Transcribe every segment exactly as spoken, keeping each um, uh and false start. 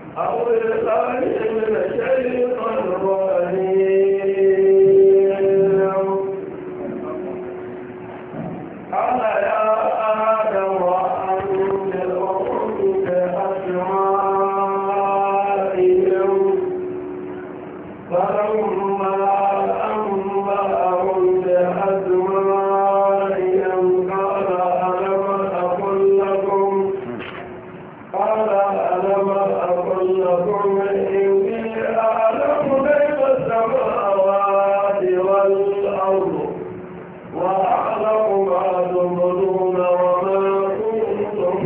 أعوذ بالله من الشيطان الرجيم. قال يا آدم أنبئهم بأسمائهم فلما أنبأهم بأسمائهم قال ألم أقل لكم قال ألم أقل لكم إني أعلم غيب السماوات والأرض وأعلم ما تبدون وما كنتم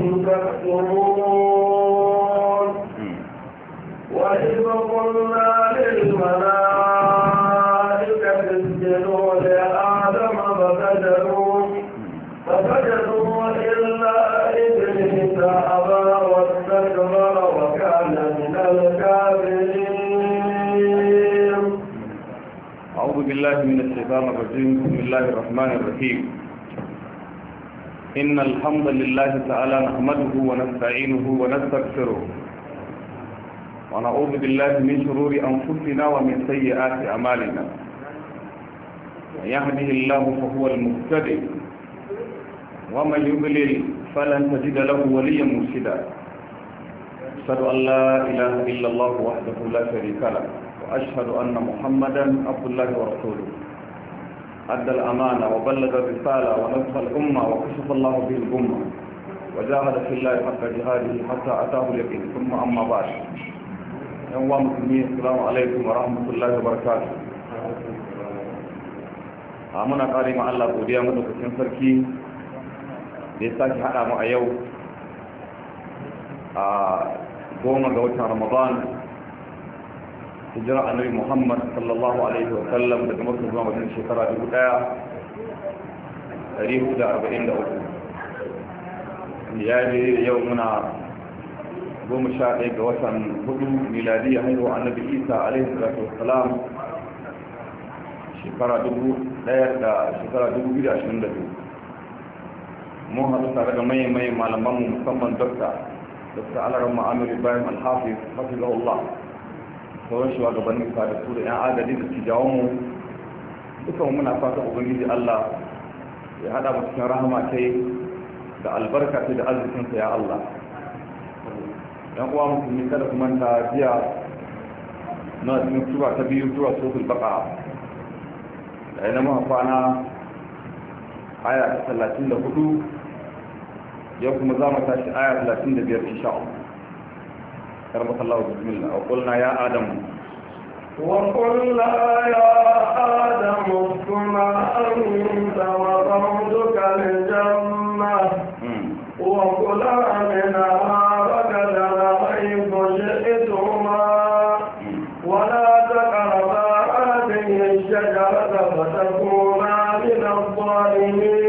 تكتمون وإذ قلنا للملائكة اسجدوا لآدم فسجدوا فسجدوا إلا إبليس أبى واستكبر وكان من الكافرين. أعوذ بالله من الشيطان الرجيم. بسم الله الرحمن الرحيم. إن الحمد لله تعالى نحمده ونستعينه ونستغفره ونعوذ بالله من شرور أنفسنا ومن سيئات أعمالنا. من يهده الله فهو المهتدي ومن يضلل فلن تجد له وليا مرشدا. أشهد أن لا إله إلا الله وحده لا شريك له وأشهد أن محمدا عبد الله ورسوله أدى الأمانة وبلغ الرسالة ونصح الأمة وكشف الله به الأمة وجاهد في الله حق جهاده حتى أتاه اليقين. ثم أما بعد، يوم مسلمين، السلام عليكم ورحمة الله وبركاته. muna ƙari ma Allah godiya madaukakin sarki da ya sake haɗa mu a yau a goma ga watan Ramadan, hijira annabi Muhammad sallallahu alaihi wa sallam daga Makka zuwa Madina shekara dubu ɗaya ɗari hudu da arba'in da uku. Ya yi yau muna goma sha ɗaya ga watan hudu miladiyya haihuwa annabi Isa alaihi salatu wassalam shekara dubu ɗaya da shekara dubu biyu da ashirin da biyu. Mun haɗu tare da maye maye malamanmu musamman dokta dokta Alaramma Amir Ibrahim Al-Hafiz hafizahullah, sauran shugabannin da su da 'yan adadi da cijawan mu dukan muna fata ubangiji Allah ya hada mu cikin rahama tai da albarka tai da arzikinsa ya Allah. yan uwa musulmi, kada ku manta jiya na cikin sura ta biyu, sura suratul baqara, da yana muka kwana aya ta talatin da hudu, yau kuma za mu tashi aya talatin da biyar insha Allah. كرمك الله بسم الله. وقلنا يا آدم وقلنا يا آدم اسكن أنت وزوجك الجنة وكلا منها رغدا حيث شئتما ولا تقربا هذه الشجرة فتكونا من الظالمين.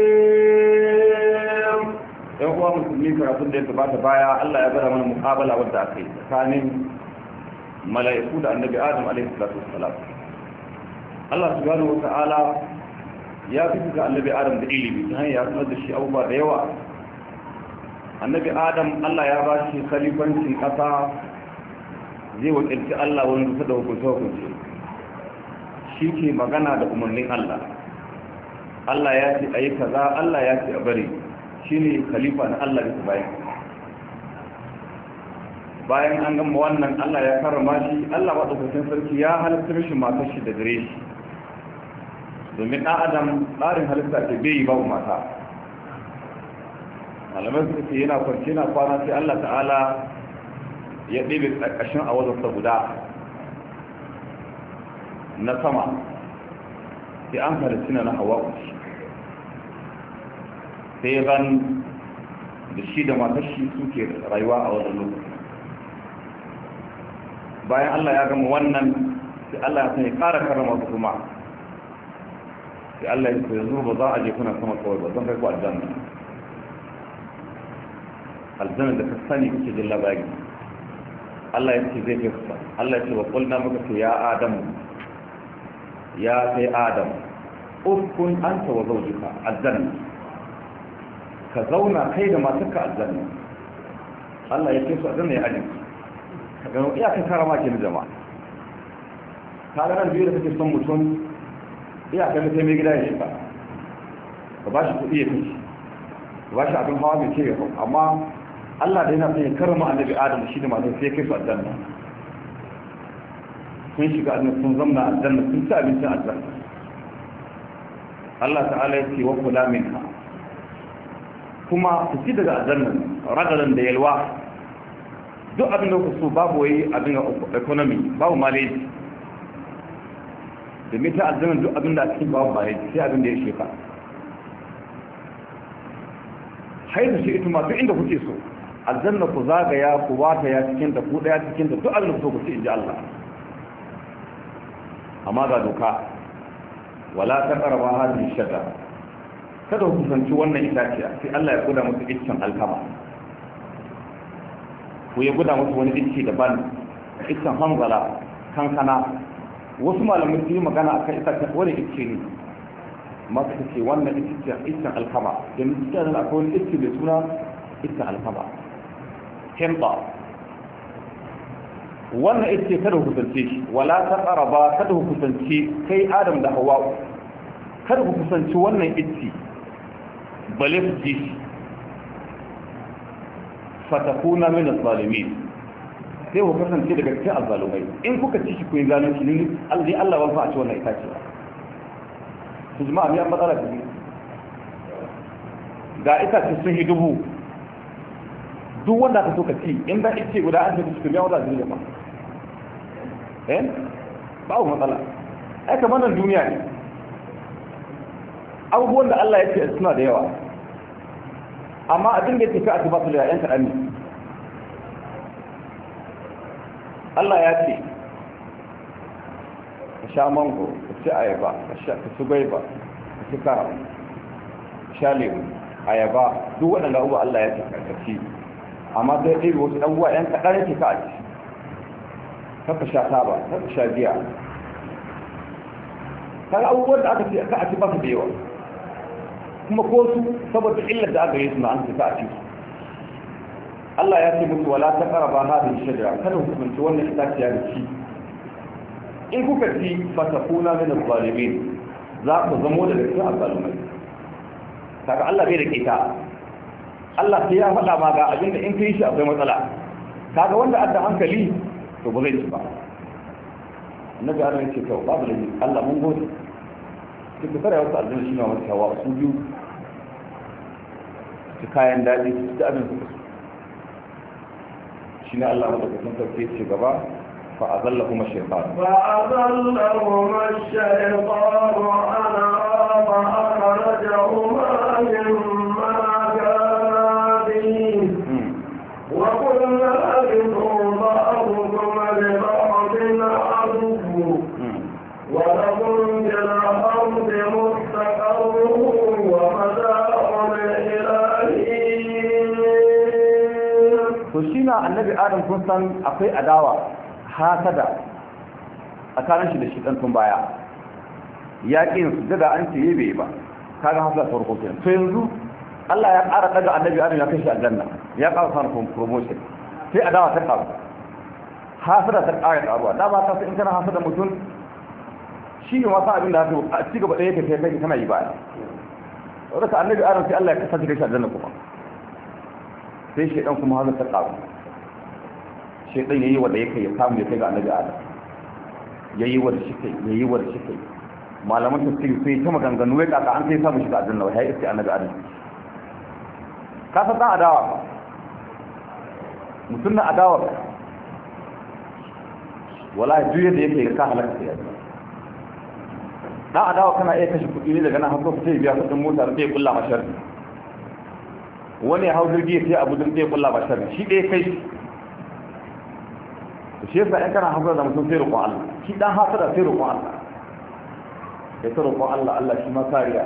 yan uwa musulmi, karatun da ya gabata baya Allah ya bada mana muqabala wadda aka yi tsakanin mala'iku da annabi Adam alaihi salatu wassalam. Allah subhanahu wata'ala ya fi ga annabi Adam da ilimi ta hanyar sanar da shi abubuwa da yawa. Annabi Adam Allah ya ba shi khalifancin kasa, zai wakilci Allah wani kusa da hukunce hukunce, shi ke magana da umarnin Allah. Allah ya ce a yi kaza, Allah ya ce a bari, shi ne khalifa na Allah da bayan bayan an gama wannan Allah ya karama shi. Allah maɗaukakin sarki ya halittar shi matar shi da gare shi, domin ɗan adam tsarin halitta ce bai yi babu mata. malamai suka ce yana kwanci yana kwana sai Allah ta'ala ya ɗebe ƙarƙashin a wazarsa guda na sama, sai an halittu na hawa uci, sai ran da shi da matashi suke rayuwa a wannan lokaci. bayan Allah ya gama wannan sai Allah ya sanya ƙara karama su kuma, sai Allah ya ce yanzu ba za a je kuna sama kawai ba, zan kai ku aljanna. aljanna da ka sani kuke jin labari. Allah ya ce zai kai ku. Allah ya ce wa qulna muka ce ya Adam, ya kai Adam, uskun anta wa zawjuka aljanna, ka zauna kai da matarka aljanna. Allah ya ce su aljanna ya ajin ga iyakan karama ke na jama'a ta ganin biyu da kake son mutum iyakan da sai mai gida ya shiga ka ba shi kuɗi ya kashi ka ba shi abin hawa mai ke yau amma Allah da yana son ya karama annabi Adam shi da matan sai kai su aljanna sun shiga aljanna sun zamna aljanna sun ci abincin aljanna Allah ta'ala ya ce wa kula minha kuma ku ci daga aljanna ragadan da yalwa duk abin da ku so babu wai abin economy babu mileage da mita aljanna duk abin da a cikin babu mileage sai abin da ya shefa haizu shi ita ma duk inda kuke so aljanna ku zagaya ku wata ya cikin da ku daya cikin da duk abin da ku so ku ci inji Allah amma ga doka wala taqrabu hadhihi shajara kada ku kusanci wannan itaciya sai Allah ya guda musu iccen alkama ko ya guda musu wani icce daban iccen hanzala kankana wasu malamai su yi magana akan itacen wani icce ne masu ce wannan iccen alkama yanzu cikin da akwai wani icce mai suna iccen alkama hemba wannan icce kada ku kusance shi wala taqraba kada ku kusance kai Adam da Hawwa kada ku kusanci wannan icce bale ku ji shi fatakuna min az-zalimin sai ku kasance daga cikin azzalumai in kuka ci shi ku yi zalunci ne Allah Allah ban fa a ci wannan itace su jama'a ne an matsala da ni ga itace sun yi dubu duk wanda ka so ka ci in ba ice guda an tafi cikin yawa da zai jama'a eh ba ku matsala ai kamar nan duniya ne abubuwan da Allah ya ce suna da yawa amma abin da ya tafi a tafi su da yayan kaɗan ne Allah ya ce ka sha mango ka ci ayaba ka ci gwaiba ka ci kara ka sha lemu ayaba duk waɗanda abubuwa Allah ya ce ka ci amma sai ɗaya wasu ɗan uwa ‘yan kaɗan yake ka a ci kaka sha taba kaka sha giya kaga abubuwan da aka ce ka a ci ba su da yawa kuma ko su saboda illar da aka yi suna an tafi a ciki Allah ya ce musu wala ta karaba hadin shajara kada ku kunci wannan itaciya da ci in kuka ci fatakuna min az-zalimin za ku zamo da cikin azzalumai kaga Allah bai da kita Allah sai ya faɗa ma ga abinda in kai shi akwai matsala kaga wanda adda hankali to ba zai ci ba annabi Allah ya ce to babu laifi Allah mun gode ki ka fara wasu aljanna shi ne wata hawa su biyu su kayan daɗi su da abin su shi ne Allah wanda kusan sauke ce gaba fa azallahuma shaytan fa azallahuma shaytan ana fa akhrajahuma mimma kana bihi wa qulna abdu ba'dhum li ba'din adu wa lahum bil ardi mustaqarrun wa madaa'un to shi na annabi adam kun san akwai adawa hasada tsakanin shi da shi ɗan tun baya yaƙin su daga an ce bai ba kaga hasada farko kenan to yanzu Allah ya ƙara daga annabi adam ya kai shi aljanna ya ƙara samun promotion sai adawa ta ƙaru hasada ta ƙara ƙaruwa dama ka san in kana hasada mutum shi ne masu abin da haka a ci gaba ɗaya ka kai kai kana yi baya wadda ka annabi adam sai Allah ya kasance kai shi aljanna kuma sai shaidan kuma hannun ta ƙaru shaidan ya yi wadda ya kai ya samu ya kai ga annabi adam ya yi wadda shi kai ya yi wadda shi kai malaman tafsiri sai ta maganganu ya kaka an sai samu shiga aljanna wa ya yi iske annabi adam ka san dan adawa ba mutum na adawa ba wala duk yadda yake ka halaka sai dan adawa kana iya kashe kuɗi ne daga nan har sai biya kuɗin mota sai ya kulla mashar wani hau jirgi sai abu din zai kulla ba sharri shi ɗaya kai to shi yasa in kana hasara da mutum sai roƙon Allah shi dan hasara sai roƙon Allah ya ta roƙon Allah Allah shi ma kariya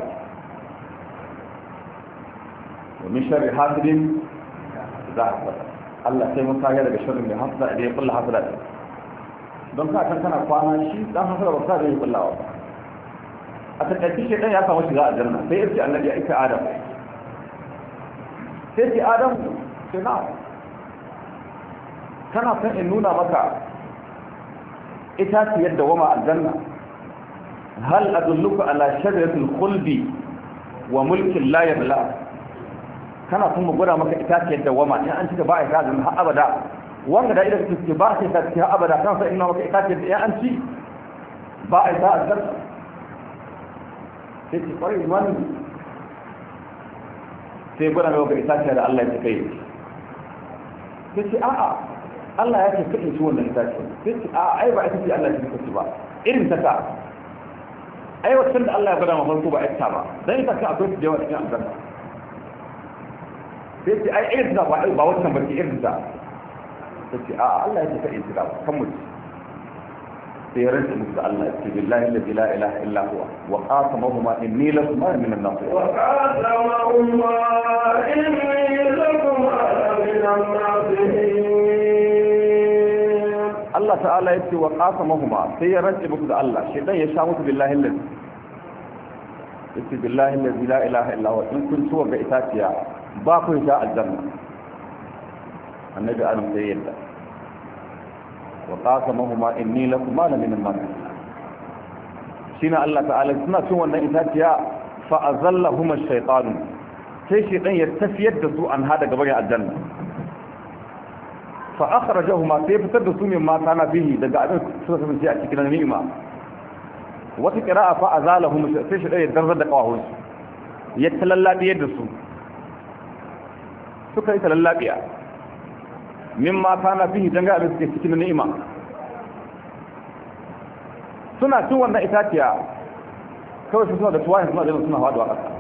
domin sharri hasidin za a hasara Allah sai mun kariya daga sharri mai hasara da ya kulla hasara da don ka kan kana kwana shi dan hasara ba sa zai kullawa ba a takaice shi dan ya samu shiga a janna sai yace annabi ya ika Adam sai ce Adam sai na kana san in nuna maka ita ce yadda wama aljanna hal adulluka ala shajaratil khuldi wa mulkin la yabla kana son mu gwada maka ita ce yadda wama in an cika ba a ta zama har abada wanda da idan kike ba sai ta ci har abada kan sai ina maka ita ce yadda an ci ba a ta aljanna sai ki kwari wani sai gwada maka ita ce da Allah ya kai sai ce a'a Allah ya ce kake shi wannan ita ce sai ce a'a ai ba ita ce Allah ya ce ba irin ta ka ai wacce da Allah ya gwada maka farko ba ita ba dan ita ka akwai da yawa cikin aljanna sai ce ai irin ta ba ba wacce ba ce irin ta sai ce a'a Allah ya ce kai ita kan mu sai ya rantsa musu Allah ya ce billahi alladhi la ilaha illa huwa wa qasamahuma inni lakum min an-nasihin wa qasamahuma inni lakum min an-nasihin Allah ta'ala yace wa qasamahuma sai ya rantsa musu da Allah shedan ya sha musu billahi alladhi yace billahi alladhi la ilaha illa huwa in kun tuwa ga itaciya ba ku sha aljanna annabi adam sai yadda وقاسمهما إني لكما لمن الناصحين شين الله تعالى سنة سوى أن إتاتيا فأزلهما الشيطان sai shi dan ya tafiyar da su an hada gaban aljanna fa akhrajahuma sai fitar da su min ma kana bihi daga abin suka kasance a cikin ni'ima wata qira'a fa azalahum sai shi dan ya darzar da kawahun ya talallabi da su suka yi talallabiya mimma kana bihi danga abin suke cikin ni'ima suna cin wannan itaciya kawai su suna da tuwayen suna da suna faduwa ƙasa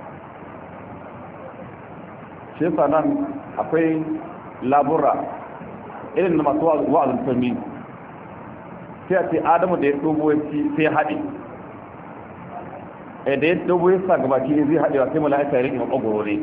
shi yasa nan akwai labura irin na masu wa'azin turmi sai a ce adamu da ya dogo ya ci sai haɗe da ya dogo ya sa gabaki ne zai haɗewa sai mala'ika ya riƙe maƙogoro ne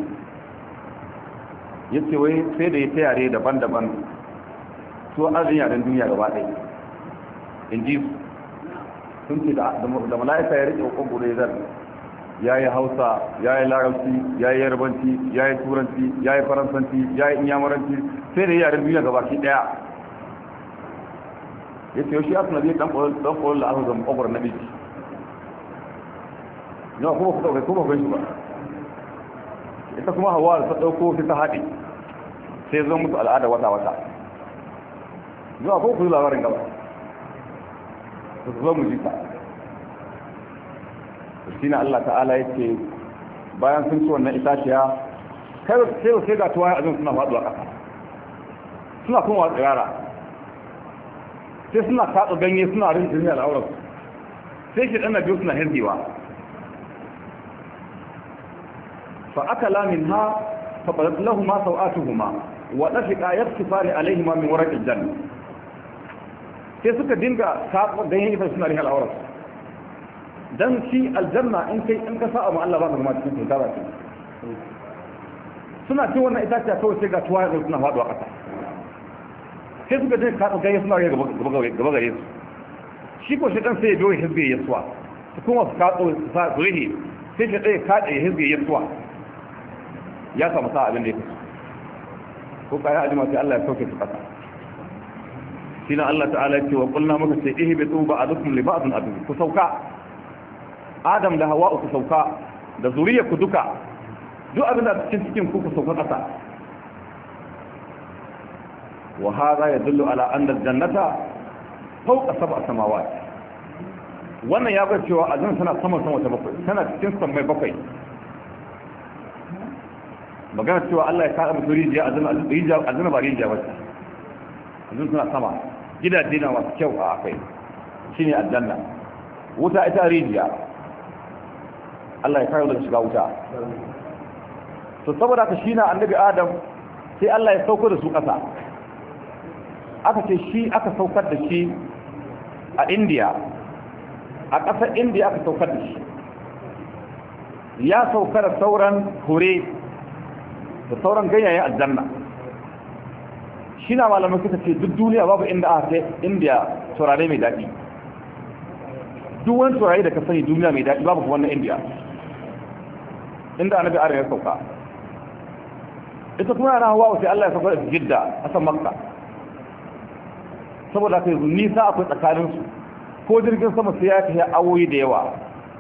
ya ce wai sai da ya ta yare daban-daban su arzikin yaren duniya gaba ɗaya in ji sun ce da mala'ika ya riƙe ƙwaƙwaro ya zara ya yi hausa ya yi larabci ya yi yarbanci ya yi turanci ya yi faransanci ya yi inyamuranci sai da yaren duniya gaba shi ɗaya ya ce yau shi asuna zai ɗan ƙwarar da aka zama ƙwaƙwaro na biki yawa kuma ku ɗaukai kuma ku shi ba ita kuma hawa da ta ɗauko sai ta haɗe sai zan mutu al'ada wata-wata zuwa ko ku yi labarin gaba su zo mu ji ta shi na Allah ta'ala ya ce bayan sun ci wannan itaciya kai sai sai ga tuwaye azin suna faɗuwa ƙasa suna kuma wa tsirara sai suna tatsa ganye suna rin jini al'aurar sai shi ɗan biyu suna hirgewa فأكلا منها فبدت لهما سوآتهما ونفقا يخصفان عليهما من ورق الجنة sai suka dinga kafa ganyen ita suna rihe al'aurar don shi aljanna in kai in ka sa'a ma Allah ba ka zama cikin tunta ba ce suna cin wannan itaciya kawai sai ga tuwa ya suna faɗuwa ƙasa sai suka dinga kafa ganyen suna rihe gaba gare su shi ko shi ɗan sai ya biyo ya hizbe ya suwa su kuma su kaɗo su rihe sai shi ɗaya kaɗe ya hizbe ya suwa ya samu sa abin da ya fito ko kayan ajima sai Allah ya sauke su kasa shi na Allah ta'ala ce wa kulna muka ce ihi bi tsuba a dukkan liba'atun adu ku sauka adam da hawa'u ku sauka da zuriya ku duka duk abin da cikin cikin ku ku sauka kasa wa hadha yadullu ala anna al-jannata fawqa sab'a samawat wannan ya ga cewa aljanna tana sama sama ta bakwai tana cikin samai bakwai magana cewa Allah ya kaɗa mutu rijiya azina ba rijiya wacce azina suna sama gidaje na masu kyau a akwai shi ne aljanna wuta ita rijiya Allah ya kawo daga shiga wuta to saboda ka shi na annabi adam sai Allah ya sauko da su ƙasa aka ce shi aka saukar da shi a indiya a ƙasar indiya aka saukar da shi ya saukar da sauran hure da sauran ganyayen aljanna shi na malamai suka ce duk duniya babu inda aka kai indiya turare mai daɗi duk wani turare da ka sani duniya mai daɗi babu wannan indiya inda annabi adam ya sauka ita kuma yana hawa sai Allah ya sauka da jidda a san makka saboda kai nisa akwai tsakaninsu ko jirgin sama sai ya kai awoyi da yawa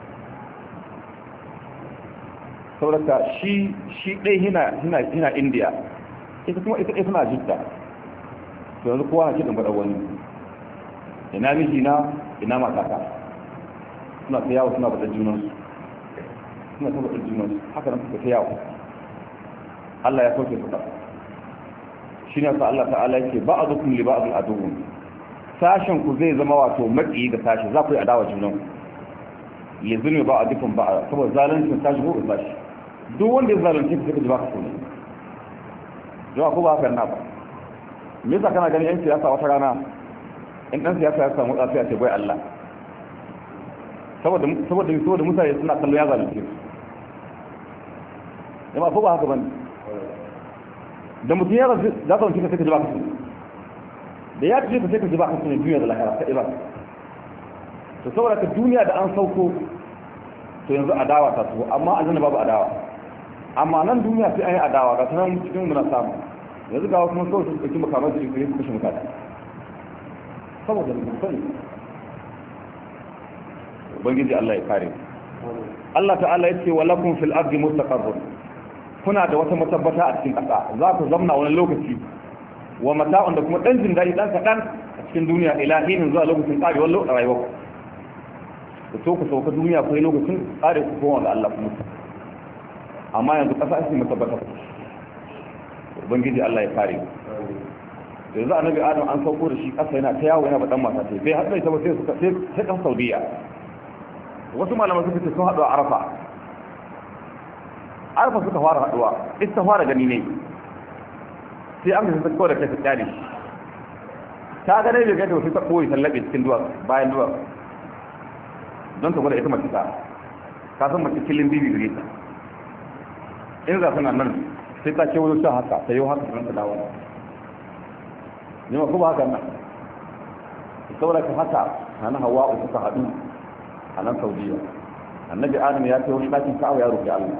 saboda shi shi dai hina hina hina India ita kuma ita ita na Jidda to yanzu kowa na kidan bada wani ina miji na ina matata suna ta yawo suna bada junansu suna ta bada junansu haka nan suka ta yawo Allah ya sauke su ka shine sa Allah ta'ala yake ba'dukum li ba'd aduwwun sashen ku zai zama wato maki ga sashi za ku yi adawa junan li zulmi ba'dukum ba'd saboda zalunci sashi ko sashi duk wanda ya zalunci ka ji ba ka so ne jawa ko ba haka na ba me yasa kana ganin yan siyasa wata rana in dan siyasa ya samu tsafiya ce bai Allah saboda saboda saboda mutane suna kallon ya zalunci jama'a ko ba haka bane da mutum ya za ka wanke ka sai ka ji ba ka sani da ya ce ka sai ka ji ba ka sani duniya da lahira ka iba to saboda ka duniya da an sauko to yanzu adawa ta so amma aljanna babu adawa amma nan duniya sai an yi adawa ga sanan cikin muna samu yanzu ga wasu kawai sun ɗauki makamai su yi su kashe mutane saboda mutum sani ubangiji Allah ya kare Allah ta'ala ya ce wa lakum fil ardi mustaqarrun kuna da wata matabbata a cikin ƙasa za ku zamna wani lokaci wa mata'un da kuma ɗan jin daɗi ɗan kaɗan a cikin duniya ilahinin zuwa lokacin ƙarewar lokacin rayuwa ku so ku sauka duniya kai lokacin ƙare ku kowa ga Allah kuma amma yanzu ƙasa ake matabbata ubangiji Allah ya kare yanzu annabi Adam an sauko da shi ƙasa yana ta yawo yana baɗan mata ce bai haɗa ita ba sai suka sai kan Saudiya wasu malaman suka ce sun haɗu a Arafa Arafa suka fara haɗuwa ita fara gani ne sai an ga sun da kai ta kyale ta ga dai bai ga wasu ta koyi tallabe cikin duwa bayan duwa don ta gwada ita mace ta ka san mace kilin bibi gare ta in za suna nan sai ta ce wani sha haka ta yi haka ta dawo ne ma kuma haka nan saboda ka haka hana hawa suka haɗu a nan Saudiya annabi Adam ya ce wani ɗakin ka'awa ya roƙi Allah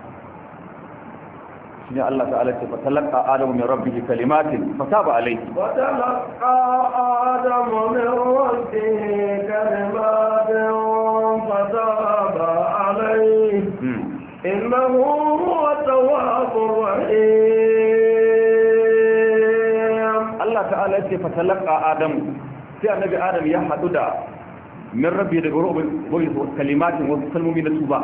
shine Allah ta'ala ce fa talaqa adamu min rabbihi kalimatin fataba alayhi wa talaqa adamu min rabbihi kalimatin fataba alayhi innahu huwa tawwabur rahim Allah ta'ala ce fa talaqa adamu sai annabi Adam ya hadu da min rabbi da gurbin kalimatin wasu kalmomi na tuba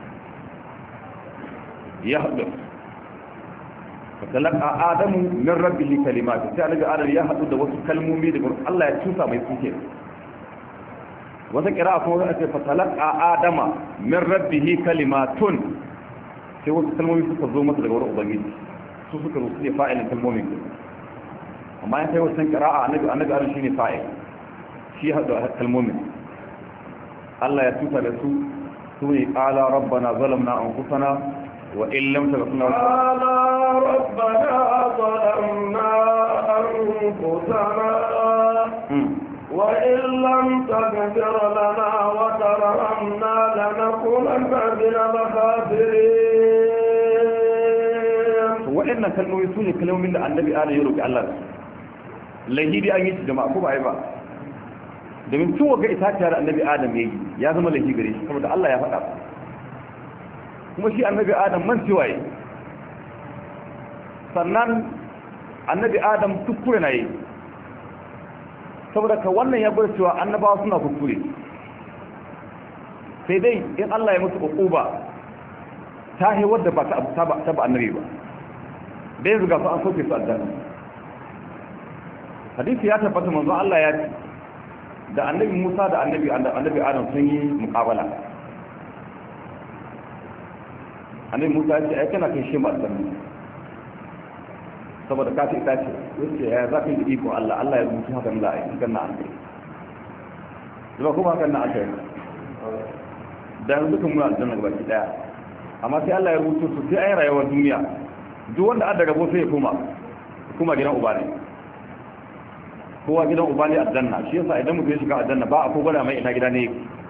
ya hadu fatalaka adamu min rabbihi kalimat sai annabi adam ya hadu da wasu kalmomi da Allah ya tusa mai suke wata qira'a kuma ake fatalaka adama min rabbihi kalimatun sai wasu kalmomi suka zo masa daga wurin ubangiji su suka rusu ne fa'ilin kalmomin amma ya kai wasu qira'a annabi annabi adam shine fa'il shi hadu kalmomin Allah ya tusa da su su ne qala rabbana zalamna anfusana وإن لم تغفر لنا قال ربنا ظلمنا أنفسنا وإن لم تغفر لنا وترحمنا لنكونن من الخاسرين وإن كلمة يسوني كلمة من النبي آل يروك الله lahidi an yi shi jama'a ko ba ai ba domin tun waga ita tare annabi Adam yayi ya zama lahi gare shi saboda Allah ya faɗa kuma shi annabi Adam man ciwaye sannan annabi Adam kuskure na yi saboda ka wannan ya gwada cewa annabawa suna kuskure sai dai in Allah ya musu uquba ta yi wadda ba ta ba annabi ba dai zuga su an soke su aljanna hadisi ya tabbata manzo Allah ya ce da annabi Musa da annabi annabi Adam sun yi muqabala annabi Musa ya ce ai kana kai shi ma aljanna saboda ka ce ita ce yace ya za ka yi iko Allah Allah ya rubuta haka Allah ai kan na annabi zuwa kuma kan na aka yi da yanzu kan mu aljanna gaba ki daya amma sai Allah ya rubuta su sai ai rayuwar duniya duk wanda an daga bo sai ya koma kuma gidan uba ne kowa gidan uba ne aljanna shi yasa idan mutum ya shiga aljanna ba a ko gwada mai ina gida ne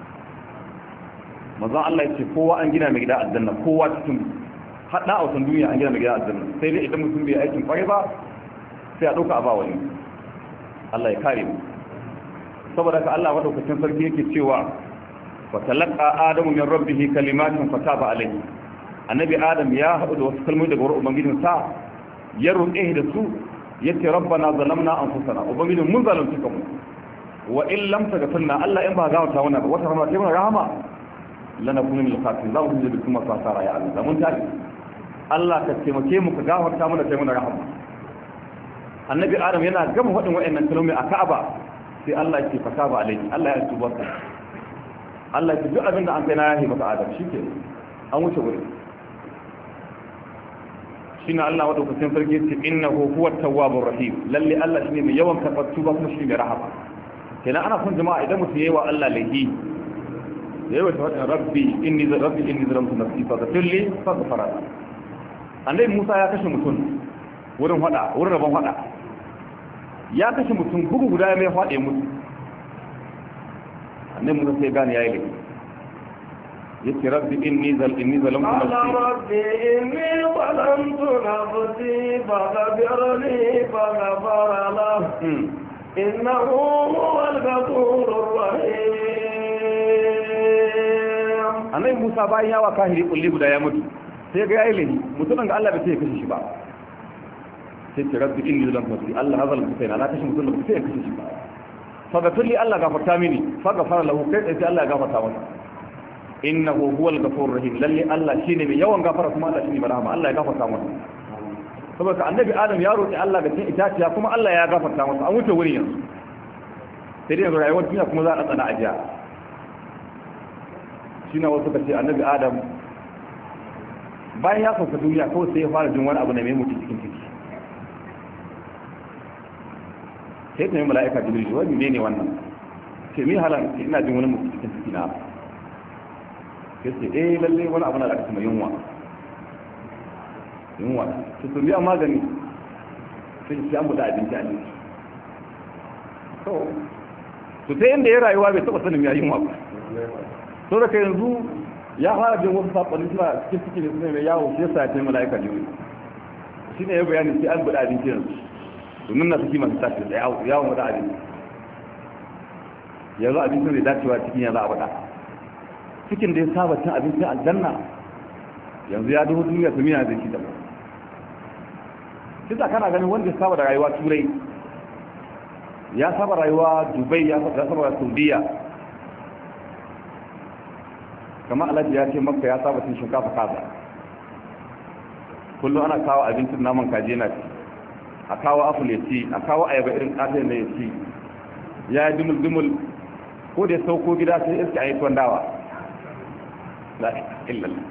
manzon Allah ya ce kowa an gina mai gida aljanna kowa cikin hada a wasan duniya an gina mai gida aljanna sai dai idan mutum bai aikin kwarai ba sai a dauka a ba wani Allah ya kare mu saboda ka Allah madaukakin sarki yake cewa fa talaqa adamu min rabbih kalimatin fataba alayhi annabi adam ya haɗu da wasu kalmomi daga wurin ubangijin sa ya roƙe da su yace rabbana zalamna anfusana ubangijin mun zalunci kanmu wa in lam taghfirna Allah in ba gafarta mana ba wata rahama sai mun rahama lanakunu min al-khasirin za mu ji duk kuma fasara ya Allah mun tafi Allah ka taimake mu ka gafarta mana sai mun rahama annabi adam yana gama faɗin wa'annan kalmomi a Ka'aba sai Allah yake fataba alayhi Allah ya tuba ka Allah ya duk abin da an kai na yahi maka adam shike an wuce wuri shine Allah madaukakin sarki yace innahu huwa at-tawwabur rahim lalle Allah shine mai yawan karɓar tuba kuma shine mai rahama kenan ana son jama'a idan mutum yayi wa Allah laifi yayi wa tawadda rabbi inni rabbi inni zalamtu nafsi faghfir li faghfara annabi Musa ya kashe mutum wurin hada wurin rabon hada ya kashe mutum bugu guda mai fade mutu annabi Musa sai gane yayi laifi yace rabbi inni zal inni zalamtu nafsi rabbi inni zalamtu nafsi faghfir li faghfara lahu innahu huwal ghafurur rahim annabi Musa bayan yawa kahiri kulli guda ya mutu sai ga yayi laifi mutumin ga Allah bai sai kashe shi ba sai ce rabbi inni zalamtu nafsi Allah hazal mutaina la kashe mutum da sai kashe shi ba faghfir li Allah gafarta mini faghfara lahu kai sai Allah ya gafarta masa innahu huwal ghafurur rahim lalle Allah shine mai yawan gafara kuma Allah shine mai rahama Allah ya gafarta masa saboda annabi Adam ya roki Allah ga cin itaciya kuma Allah ya gafarta masa an wuce wurin yanzu sai dai rayuwar duniya kuma za a tsana ajiya shine wasu kace annabi Adam bayan ya sauka duniya kawai sai ya fara jin wani abu na mai mutu cikin ciki sai ta yi mala'ika jibril wani ne ne wannan ce mi halan ina jin wani mutu cikin ciki na sai ce eh lalle wani abu na da aka mai yunwa yunwa su su biya magani sai shi an buɗe abinci a jiki so su ta inda ya rayuwa bai taɓa sanin ya yunwa ba so da ka yanzu ya fara jin wasu saɓani suna cikin ciki da suna mai yawo shi yasa ya ce mala'ika jibril shi ne ya bayani sai an buɗe abinci yanzu domin na suke masu tashi da yawon wata abinci yanzu abincin zai dacewa cikin yanzu a faɗa cikin da ya saba cin abincin aljanna yanzu ya duhu duniya su miya zai ci da kisa kana ganin wanda ya saba da rayuwa turai ya saba rayuwa dubai ya saba da saudiya kamar alhaji ya ce maka ya saba cin shinkafa kaza kullum ana kawo abincin naman kaji na ci a kawo apple ya ci a kawo ayaba irin ƙasar da ya ci ya yi dumul-dumul ko da ya sauko gida sai iska a yi tuwon dawa la illallah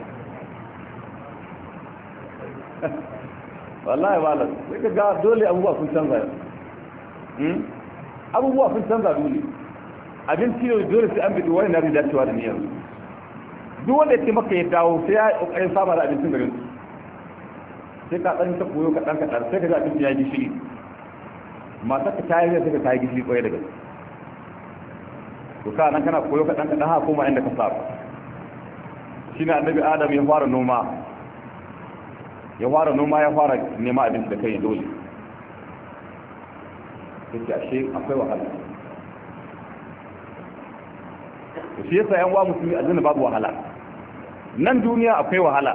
wallahi wala sai ka ga dole abubuwa sun canza abubuwa sun canza dole abinci ne dole sai an bi wani na da dacewa da niyyar duk wanda ya ce maka ya dawo sai ya yi ƙoƙarin saba da abincin garin sai ka ɗan ta koyo kaɗan kaɗan sai ka ga abinci ya yi gishiri matar ka ta yi sai ka ta yi gishiri ƙwaye da gaske to ka nan kana koyo kaɗan kaɗan ha koma inda ka saba shi ne annabi adam ya fara noma ya fara noma ya fara nema abinci da kai dole sai ashe akwai wahala to shi yasa yan wa musulmi aljanna babu wahala nan duniya akwai wahala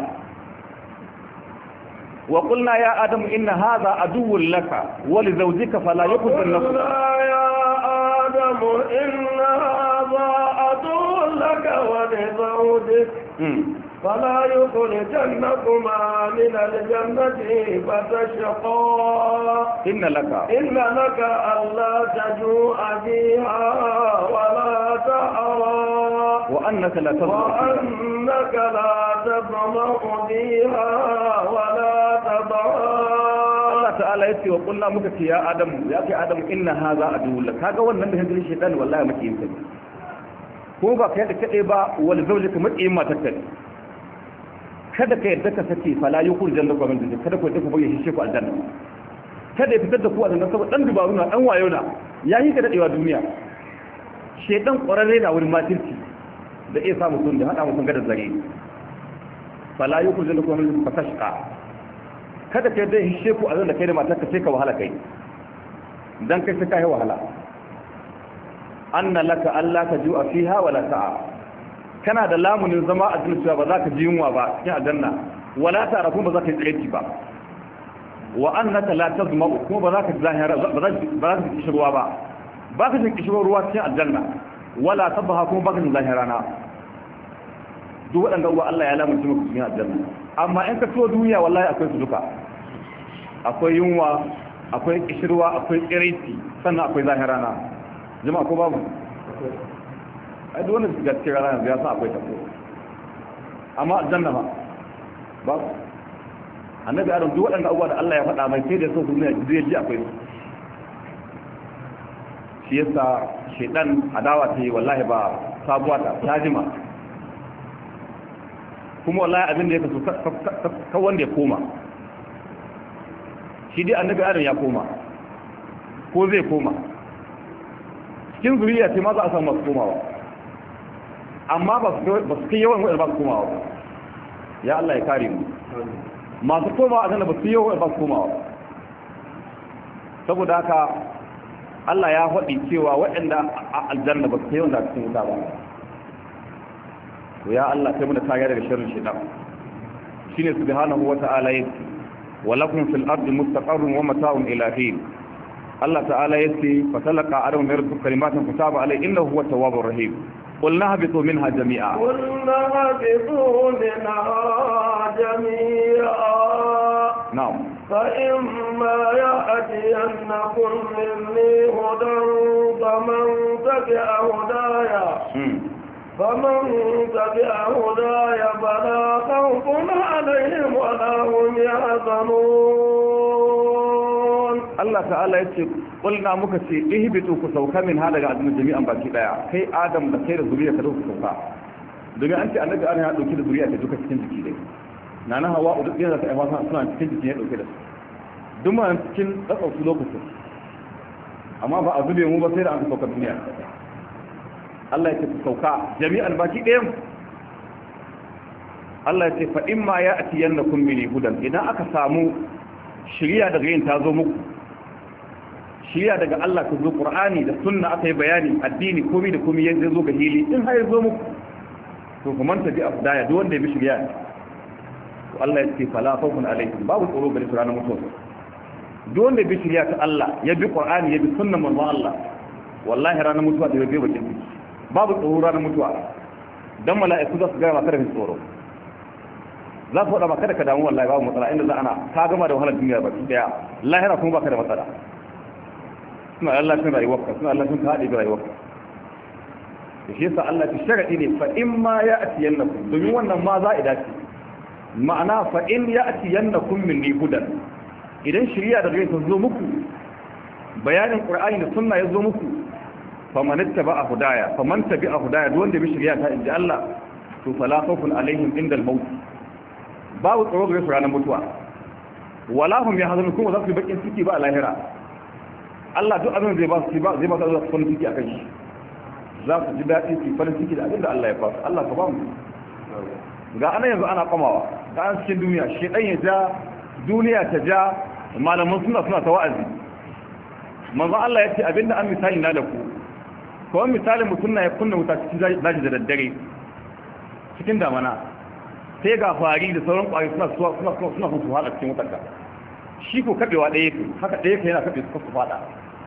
wa qulna ya adamu inna hadha aduwwun laka wa li zawjika fala yakhudhannaka ya adamu inna hadha aduwwun laka wa li zawjika فلا يخرجنكما من الجنة فتشقى إن لك إن لك ألا تجوع فيها ولا تعرى وأنك لا تظمأ وأنك لا تظمأ فيها ولا تضحى الله تعالى يتي وقلنا مكتي يا آدم يا أخي آدم إن هذا عدو لك هذا هو النبي هذا الشيطان والله ما كيمتني ko ba ka yadda kaɗai ba wani zaune ka matsayin matakka ne kada ka yadda ka sake fala yi kuri jannar kwamin da kada ku yadda ku bayyana shi ku aljanna kada ya fitar da ku aljanna saboda ɗan dubaru na ɗan wayo na ya yi ka daɗewa duniya shaidan ƙwararre na wurin matirci da iya samu sun da haɗa mutum gadar zare fala yi kuri jannar kwamin da fasashka kada ka yadda ya shi ku aljanna kai da matakka sai ka wahala kai dan kai sai kai wahala anna laka alla tajua fiha wala ta'a kana da lamunin zama a cikin ba za ka ji yunwa ba cikin aljanna wala ta'a kuma ba za ka yi tsayi ba wa annaka la tazma'u kuma ba za ka zahira ba za ba za ka kishi ruwa ba ba ka kishi ruwa cikin aljanna wala tabha kuma ba ka zahira na duk wadanda uwa Allah ya lamunci maka cikin aljanna amma in ka so duniya wallahi akwai su duka akwai yunwa akwai kishirwa akwai tsiraiti sannan akwai zahira na jama'a ko babu ai duk wanda suka cikin rana ya san akwai tafo amma aljanna ba babu annabi adam duk waɗanda abubuwa da Allah ya faɗa mai sai da so duniya zai ji akwai su shi yasa shedan adawa ta yi wallahi ba sabuwa ta tajima kuma wallahi abin da ya kaso ka wanda ya koma shi dai annabi adam ya koma ko zai koma cikin zuriya ce ma za a samu masu komawa amma ba su kai yawan wadda ba su komawa ya Allah ya kare mu masu komawa a ba su yawan wadda ba su komawa saboda haka Allah ya faɗi cewa waɗanda a aljanna ba su kai wanda cikin wuta ba to ya Allah kai muna kariya daga sharrin shaitan shine subhanahu wata'ala yake walakum fil ardi mustaqarrun wa mata'un ila hin Allah ta'ala yace fatalaka adam min rabbika kalimatin fataba alai innahu huwa tawwabur rahim qulna habitu minha jami'a qulna habitu minha jami'a na'am fa imma ya'tiyannakum minni hudan faman tabi'a hudaya فمن تبع هداي فلا خوف عليهم ولا هم يحزنون Allah ta'ala yace kulna muka ce ihbitu ku sauka min ha daga azumin jami'an baki daya kai Adam da kai da zuriya ka dauka sauka domin an ce annabi an ya dauki da zuriya ta duka cikin jiki dai nana hawa duk yana ta aiwata suna cikin jiki ya dauke da su duk ma cikin tsakau su lokacin amma ba a zube mu ba sai da an sauka duniya Allah ya ce ku sauka jami'an baki ɗayan Allah ya ce fa in ma ya ati yannakum min hudan idan aka samu shiriya daga yin ta zo muku shiriya daga Allah ta zo Qur'ani da sunna aka yi bayani addini komai da komai yanzu zo ga hili in har zo muku to kuma ta bi afdaya duk wanda ya bi shiriya to Allah ya ce fala khawfun alaykum babu tsoro gare su ranar mutuwa duk wanda ya bi shiriya ta Allah ya bi Qur'ani ya bi sunnan manzon Allah wallahi ranar mutuwa da bai bakin ciki babu tsoro ranar mutuwa don mala'iku za su gaya maka da tsoro za su faɗa maka da ka damu wallahi babu matsala inda za ana ka gama da wahalar duniya ba daya lahira kuma baka da matsala suna Allah sun rayuwarka suna Allah sun haɗe da rayuwarka da shi yasa Allah ta sharaɗi ne fa in ma ya ati yannakum domin wannan ma za a dace ma'ana fa in ya ati yannakum min ni hudan idan shari'a da zai zo muku bayanin qur'ani da sunna ya zo muku faman ittaba'a hudaya faman tabi'a hudaya duk wanda bi shari'a ta inji Allah to fala khawfun alaihim indal maut babu tsoro ga su ranar mutuwa wala hum yahzanun kuma za su bakin ciki ba a lahira Allah duk abin zai ba su ba zai ba su farin ciki akan shi za su ji daɗi su farin ciki da abin da Allah ya ba su Allah ka ba mu ga ana yanzu ana kamawa ga an cikin duniya shedan ya ja duniya ta ja malaman suna suna ta wa'azi manzo Allah ya ce abinda an misali na da ku kawai misalin mutum na ya kunna wuta cikin daji da daddare cikin damana sai ga fari da sauran kwari suna suna suna su hada cikin wutar ka shi ko kabewa ɗaya yake haka ɗaya yake yana kabe su kasu fada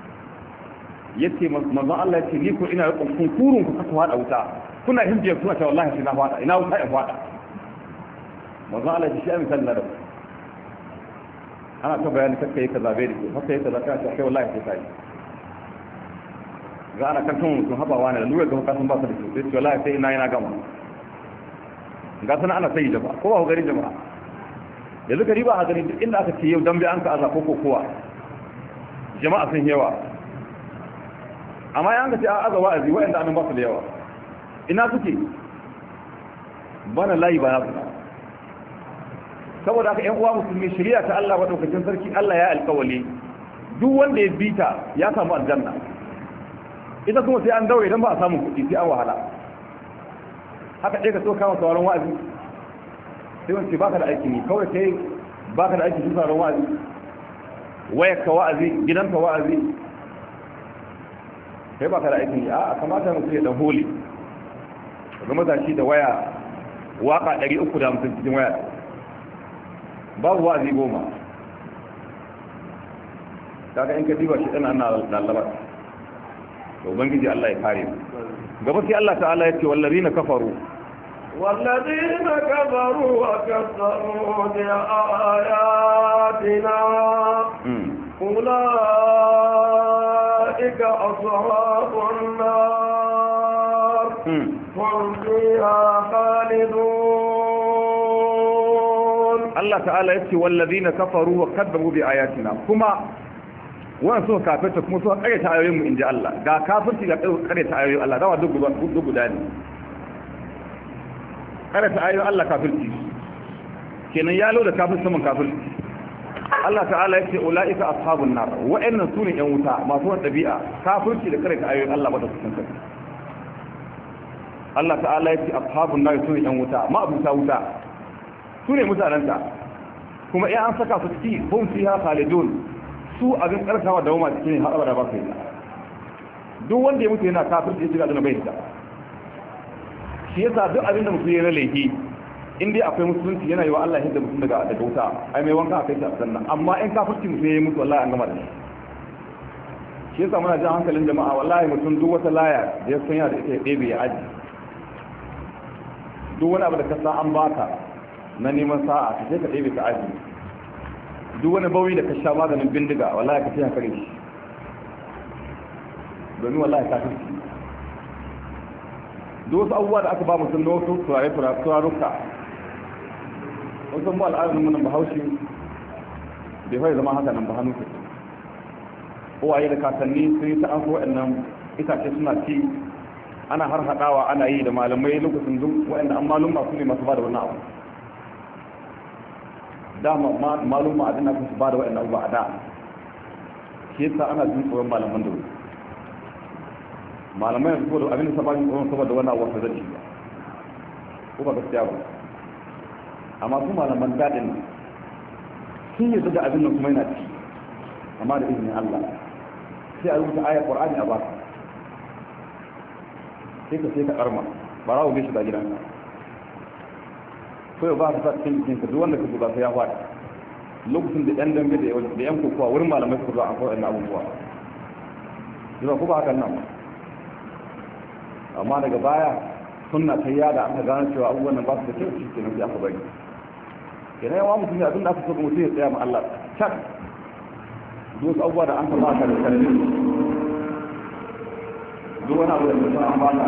yace manzo Allah ya ce ni ko ina rikon kunkurun ku kasu hada wuta kuna himjiyar suna ta wallahi sai na fada ina wuta in fada manzo Allah ya ce shi misalin na da ku ana ta bayani kakka yi ka zabe da ke haka yi ka zaka ta kai wallahi sai kai ga ana kan tun mutum habawa ne da lura ga kasan ba su da ke sai wallahi sai ina yana gama ga sana ana sai jama'a ko ba ku gari jama'a yanzu gari ba a gari duk inda aka ce yau dambe an ka aza ko kowa jama'a sun yawa amma yan ka ce an aza wa'azi wa'anda annan ba su da yawa ina suke bana layi ba na su saboda haka ƴan uwa musulmi shari'a ta Allah madaukakin sarki Allah ya alƙawali duk wanda ya bita ya samu aljanna ita kuma sai an daure idan ba a samu kuɗi sai an wahala haka ɗaya ka so kama sauran wa'azi sai wance baka da aiki ne kawai kai baka da aiki shi sauran wa'azi wayar ka wa'azi gidan ka wa'azi kai ba ka da aikin yi a kamata mutum ya dan holi ga matashi da waya waka ɗari uku da hamsin cikin waya babu wa'azi goma kaga in ka diba shi ɗan ana lalabar to ubangiji Allah ya kare mu gaba sai Allah ta'ala ya ce wallazina kafaru والذين كفروا وكذبوا بآياتنا أولئك أصحاب النار هم فيها خالدون. الله تعالى يقول والذين كفروا وكذبوا بآياتنا كما wannan suka kafirta kuma suka kare ta ayoyin mu inji Allah ga kafirci ga kare ta ayoyin Allah dawa duk duk guda ne kare ta ayoyin Allah kafirci kenan ya lo da kafirci saman kafirci Allah ta'ala yace ulaika ashabun nar wa'annan sune yan wuta masu wannan dabi'a kafirci da kare ta ayoyin Allah bada cikin kai Allah ta'ala yace ashabun nar sune yan wuta ma abuta wuta sune mutananta kuma in an saka su ciki hum fiha khalidun su abin karkawa da wama cikin har abada ba su yi duk wanda ya mutu yana kafirci ya shiga da bai da shi yasa duk abin da mutum ya na laifi in dai akwai musulunci yana yi wa Allah hidda mutum daga daga wuta ai mai wanka akai shi a sannan amma in kafirci mutum ya yi mutu wallahi an gama da shi shi yasa muna jan hankalin jama'a wallahi mutum duk wata laya da ya san yana da ita ya ɗebe ya aji duk wani abu da ka sa an baka na neman sa'a ka sai ka ɗebe ka aji duk wani bauyi da ka sha maganin bindiga wallahi ka ce haka ne domin wallahi ka fi duk wasu abubuwa da aka ba mutum na wasu turaruka wasu mu al'adun munan bahaushe bai fai zama haka nan ba hannu ke uwaye da kakanni sun yi ta an so waɗannan itace suna ci ana har haɗawa ana yi da malamai lokacin duk waɗanda an malum masu ne masu ba da wannan abu dama malum ma adina su ba da waɗannan abubuwa a da shi yasa ana jin tsoron malaman da wuri malamai yanzu da abin da sabanin tsoron saboda wannan abubuwa zai ci ko ba gaskiya ba amma su malaman daɗin sun yi da abin nan kuma yana ci amma da izinin Allah sai a rubuta ayar Qur'ani a baka sai ka sai ka karma barawo bai shiga gidanka ko ba ka sa cikin jikinka duk wanda ka zuba sai ya faɗi lokacin da ɗan dambe da yan kokowa wurin malamai su zo a kawai na abubuwa zuwa ko ba hakan nan amma daga baya sunna ta yada aka gane cewa abubuwan nan ba su da kyau shi kenan sai aka bari kenan yawa mutum ne abin da aka so ga mutum ya tsaya ma Allah cak duk wasu abubuwa da an ka baka da kalli duk wani abu da mutum an baka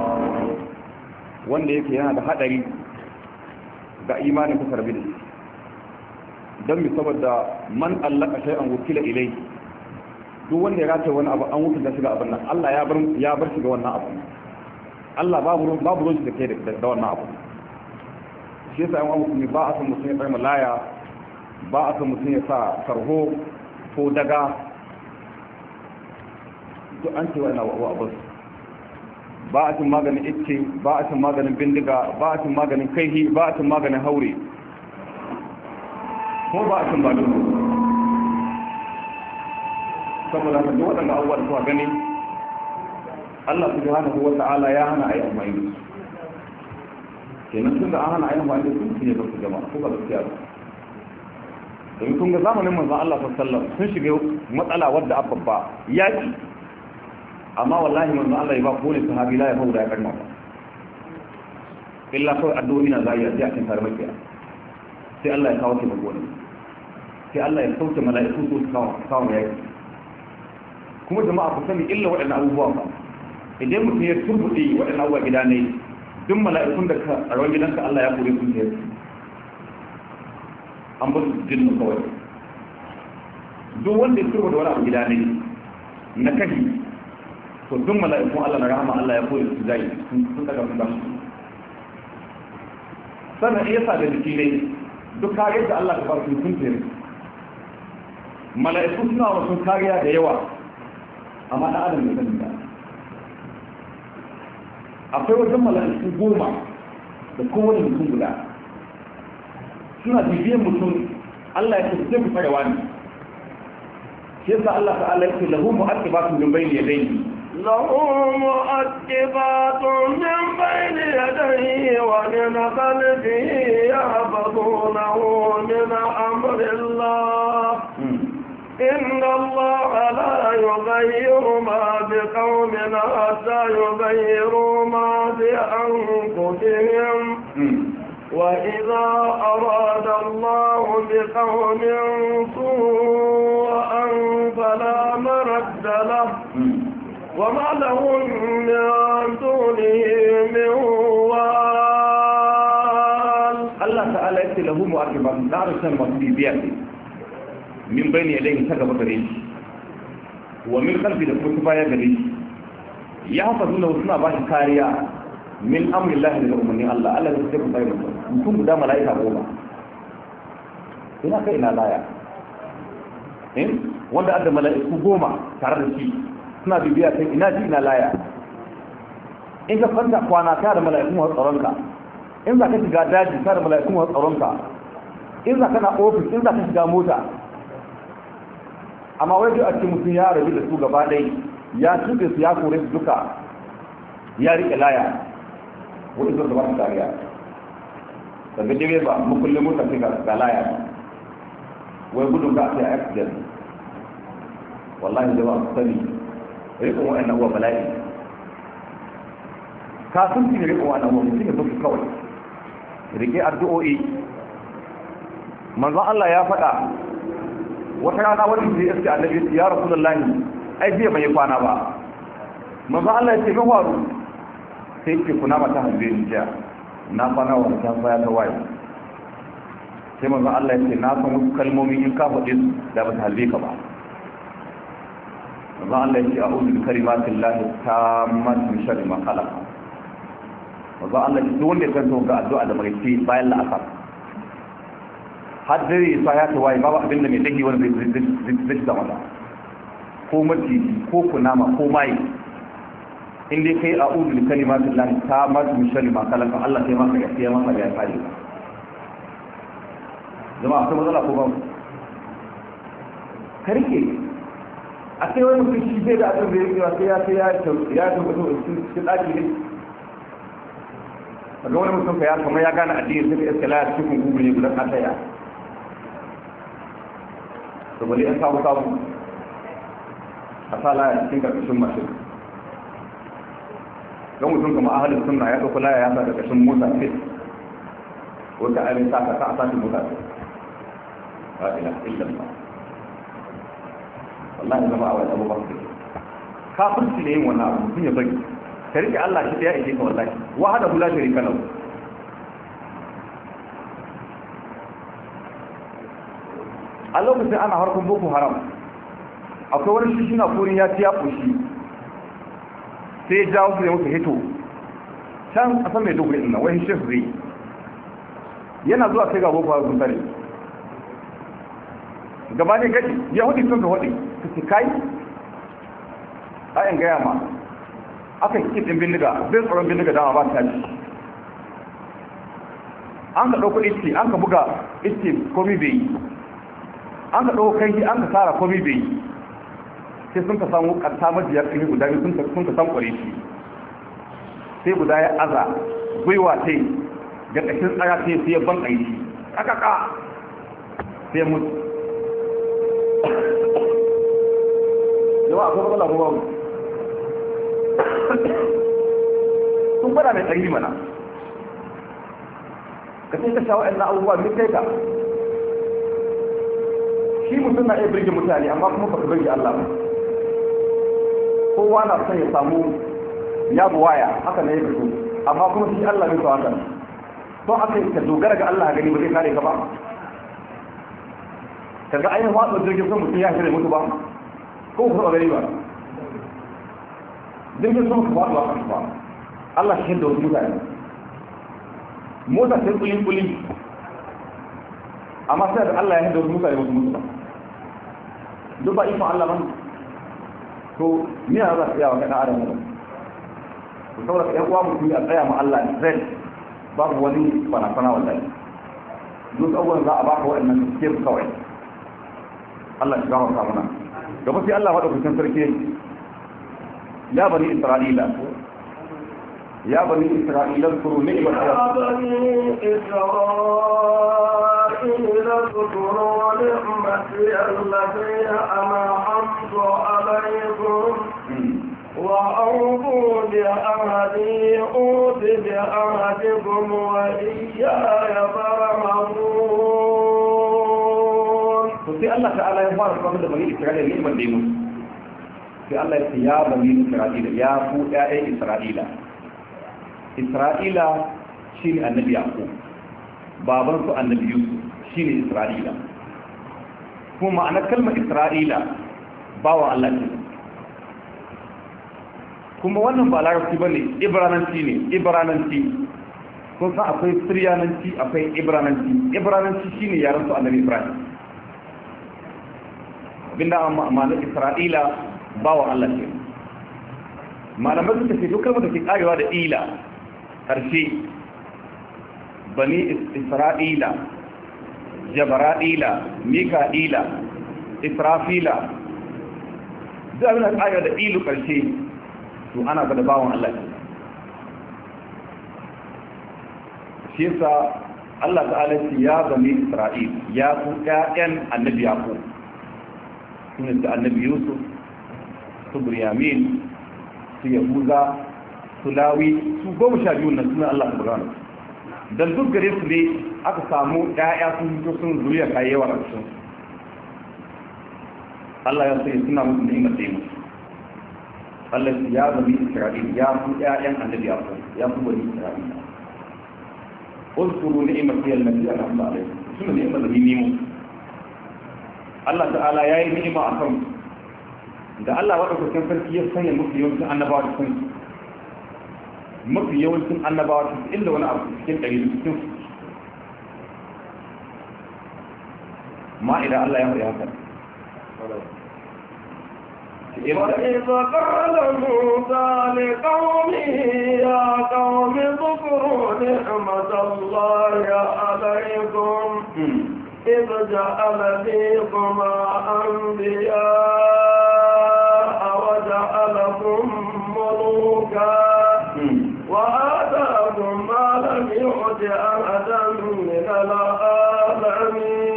wanda yake yana da haɗari ga imanin ku karbi da shi don mi saboda man allaka shay'an wukila ilai duk wanda ya rata wani abu an wuce da shiga abin nan Allah ya bar ya bar shi ga wannan abu Allah babu babu ruwan da ke da wannan abu shi yasa an mutum ba a san mutum ya bar malaya ba a san mutum ya sa sarho ko daga duk an ce wannan abu abu ba a cin maganin icce ba a cin maganin bindiga ba a cin maganin kaihi ba a cin maganin haure ko ba a cin ba duk saboda haka duk waɗanda abubuwa da suka gani Allah subhanahu wa ta'ala ya hana ayi amfani da su kenan tun da an hana ayi amfani da su ne ba su jama'a ko ba su kiyaye domin kun ga zamanin manzon Allah sallallahu alaihi wasallam sun shiga matsala wadda abba yaki amma wallahi manzo Allah ya ba ko ne sahabi la ya fauda ya karma illa kawai addu'o'i na zai yi a cikin tarmakiya sai Allah ya kawo ki magana sai Allah ya sauke mala'iku su kawo kawo yaki kuma jama'a ku sani illa waɗannan abubuwa ba idan mutum ya turbuɗe waɗannan abubuwa gida ne duk mala'ikun da ka a rawar gidanka Allah ya kore su ne an ba su jinnu kawai duk wanda ya turbuɗe wani abu gida ne na kashi to duk mala'ikun Allah na rahama Allah ya kore su zai sun daga sun bashi sannan iya sa da jiki ne duk kariyar da Allah ka ba su sun tere mala'iku suna wasu kariya da yawa amma ɗan adam mai sani ba akwai wajen mala'iku goma da kowane mutum guda suna bibiyan mutum Allah ya ce sai ku tsare wani shi yasa Allah ta'ala ya ce lahu mu'aqibatun min bayni yadayhi له مؤكبات من بين يديه ومن خلفه يحفظونه من أمر الله إن الله لا يغير ما بقوم حتى يغيروا ما بأنفسهم وإذا أراد الله بقوم سوءا فلا مرد له وما لهم من دونه من وال. الله تعالى يقول له مؤكبات دار السماء بيبيعه min bayni yadayhi ta gaba gare shi wa min khalfi da kuma baya gare shi ya hafazu lahu suna ba shi kariya min amrillahi da umarnin Allah Allah zai tafi bayan mutum mutum guda malaika goma ina kai ina laya in wanda adda malaiku goma tare da shi suna bibiya kai ina ji ina laya in ka kwanta kwana ta da malaiku har tsaronka in za ka shiga daji ta da malaiku har tsaronka in za ka na ofis in za ka shiga mota amma wai duk a cikin mutum ya rabu da su gaba ɗai ya tuɗe su ya kore su duka ya riƙe laya wani zuwa da ba su kariya daga jirgin ba makullin mota ce ga laya wai gudun ka a sai accident wallahi da ba su sani riƙon waɗannan uwa bala'i ka sun fi riƙon waɗannan uwa mutum ya zo su kawai riƙe addu'o'i manzon Allah ya faɗa wata rana wani zai iske annabi ya rasulullahi ai zai mai kwana ba manzo Allah ya ce ga faru sai ce kuna mata hanbe ni jiya na kwana wa ta baya ta waye sai manzo Allah ya ce na san wasu kalmomi in ka faɗi su da ba ta halbe ka ba manzo Allah ya ce a'udhu bi kalimatillahi tammati min sharri ma khalaq manzo Allah ya ce wanda ya kanto ga addu'a da mai ce bayan la'asar har dare ya ya ta waye babu abin da mai dahi wani zai zama da ko maciji ko kunama ko mai in dai kai a'udhu bi kalimatin lahi tammati min sharri ma khalaqa Allah sai maka ya fiye maka ya fare jama'a sai matsala ko ba karke a sai wani mutum shi zai da abin da yake sai ya sai ya ya tabbata cikin daki ne kaga wani mutum ka ya kamar ya gane addini sai ya iskala cikin gugu ne gudan ataya to bali an samu samu a sa laya cikin karkashin mashin don mutum kama ahalin sunna ya ɗauka laya ya sa karkashin mota fit wata ainihin sa ka sa a sashen mota fit ba ila illan ba wallahi zama a wani abubuwan su kafirci ne yin wannan abu mutum ya bari ka rike Allah shi ya ishe ka wallahi wahada hula shirika lahu a lokacin ana harkar boko haram akwai wani shi shina kurin ya ci ya ƙoshi sai ya jawo su da musu hito can a san mai dogo ina wani shef zai yana zuwa sai ga boko haram sun tare gaba ne gaji ya hudu sun ka hudu su ci kai ayin gaya ma aka yi ɗin bindiga zai tsoron bindiga dama ba ta ci an ka ɗauko iske an ka buga iske komi bai yi an ka ɗauko kai an ka tsara komi bai yi sai sun ka samu ƙarta majiyar ƙarfi guda biyu sun ka san ƙware shi sai guda ya aza gwiwa ta yi ga ƙashin tsara ta yi sai ya ban ƙayi shi ƙaƙaƙa sai mutu yawa akwai matsala ko babu sun fada mai tsari mana ka sai ka sha wa'annan abubuwa duk kai ka shi mutum na iya birge mutane amma kuma baka birge Allah ba kowa na son ya samu ya buwaya haka ne ya fito amma kuma shi Allah bai so haka to aka ka dogara ga Allah gani ba zai kare ka ba kaga ainihin watsa jirgin sun mutum ya shirya mutu ba ko ku gani ba jirgin sun ku watsa ba ba Allah shi da wasu mutane mota sai kulin kulin amma sai da Allah ya hinda wasu mutane wasu mutu ba duk ba ifon Allah ban to ni a za su yawa kaɗa adam ba ku saboda ɗan uwa mutum a tsaya ma Allah zai babu wani fana-fana wallahi duk abubuwan za a baka waɗannan cikin kawai Allah shi gama samuna gaba sai Allah maɗaukacin sarki ya bani isra'ila ya bani isra'ila kuru ni'mat يا بني إسرائيل اذكروا نعمتي التي أنعمت عليكم وأوفوا بعهدي أوف بعهدكم وإياي فارهبون. فسي الله تعالى يفعل قبل بني إسرائيل نعمة ديمون. في الله يقول يا بني إسرائيل يا فو يا إسرائيل. إسرائيل شين النبي يعقوب. بابنسو النبي يوسف شين إسرائيل. هو معنى كلمة إسرائيل باو الله كده. kuma wannan ba larabci ba ne ibrananci ne ibrananci kun san akwai siriyananci akwai ibrananci ibrananci shine yaran su annabi ibrahim binda amma na isra'ila bawa Allah ce malamai suka ce duk kalmar da ke karewa da ila karshe bani isra'ila jabra'ila mika'ila israfila duk abin da karewa da ilu karshe to ana ga da bawon Allah shi yasa Allah ta'ala ya bani Isra'il ya ku ƴaƴan annabi Yaqub sunan da annabi Yusuf su Bunyamin su Yahuza su Lawi su goma sha biyu nan sunan Allah subhanahu dan duk gare su ne aka samu ƴaƴa sun fito sun zuriya kai yawa a cikin Allah ya sai suna musu ni'imar da yi Allah ya bani Isra'il ya ku ƴaƴan annabi Yaqub ya ku bani Isra'il uzkuru ni'mati allati an'amta alaykum shine ni'imar da ni'imu Allah ta'ala yayi ni'ima akan da Allah wanda kusan sarki ya sanya muku yawancin annabawa cikin mafi yawancin annabawa cikin inda wani abu cikin ɗari cikin ma idan Allah ya faɗi haka وإذ قال موسى لقومه يا قوم اذكروا نعمة الله عليكم إذ جعل فيكم أنبياء وجعلكم ملوكا وآتاكم ما لم يؤت أحدا من العالمين.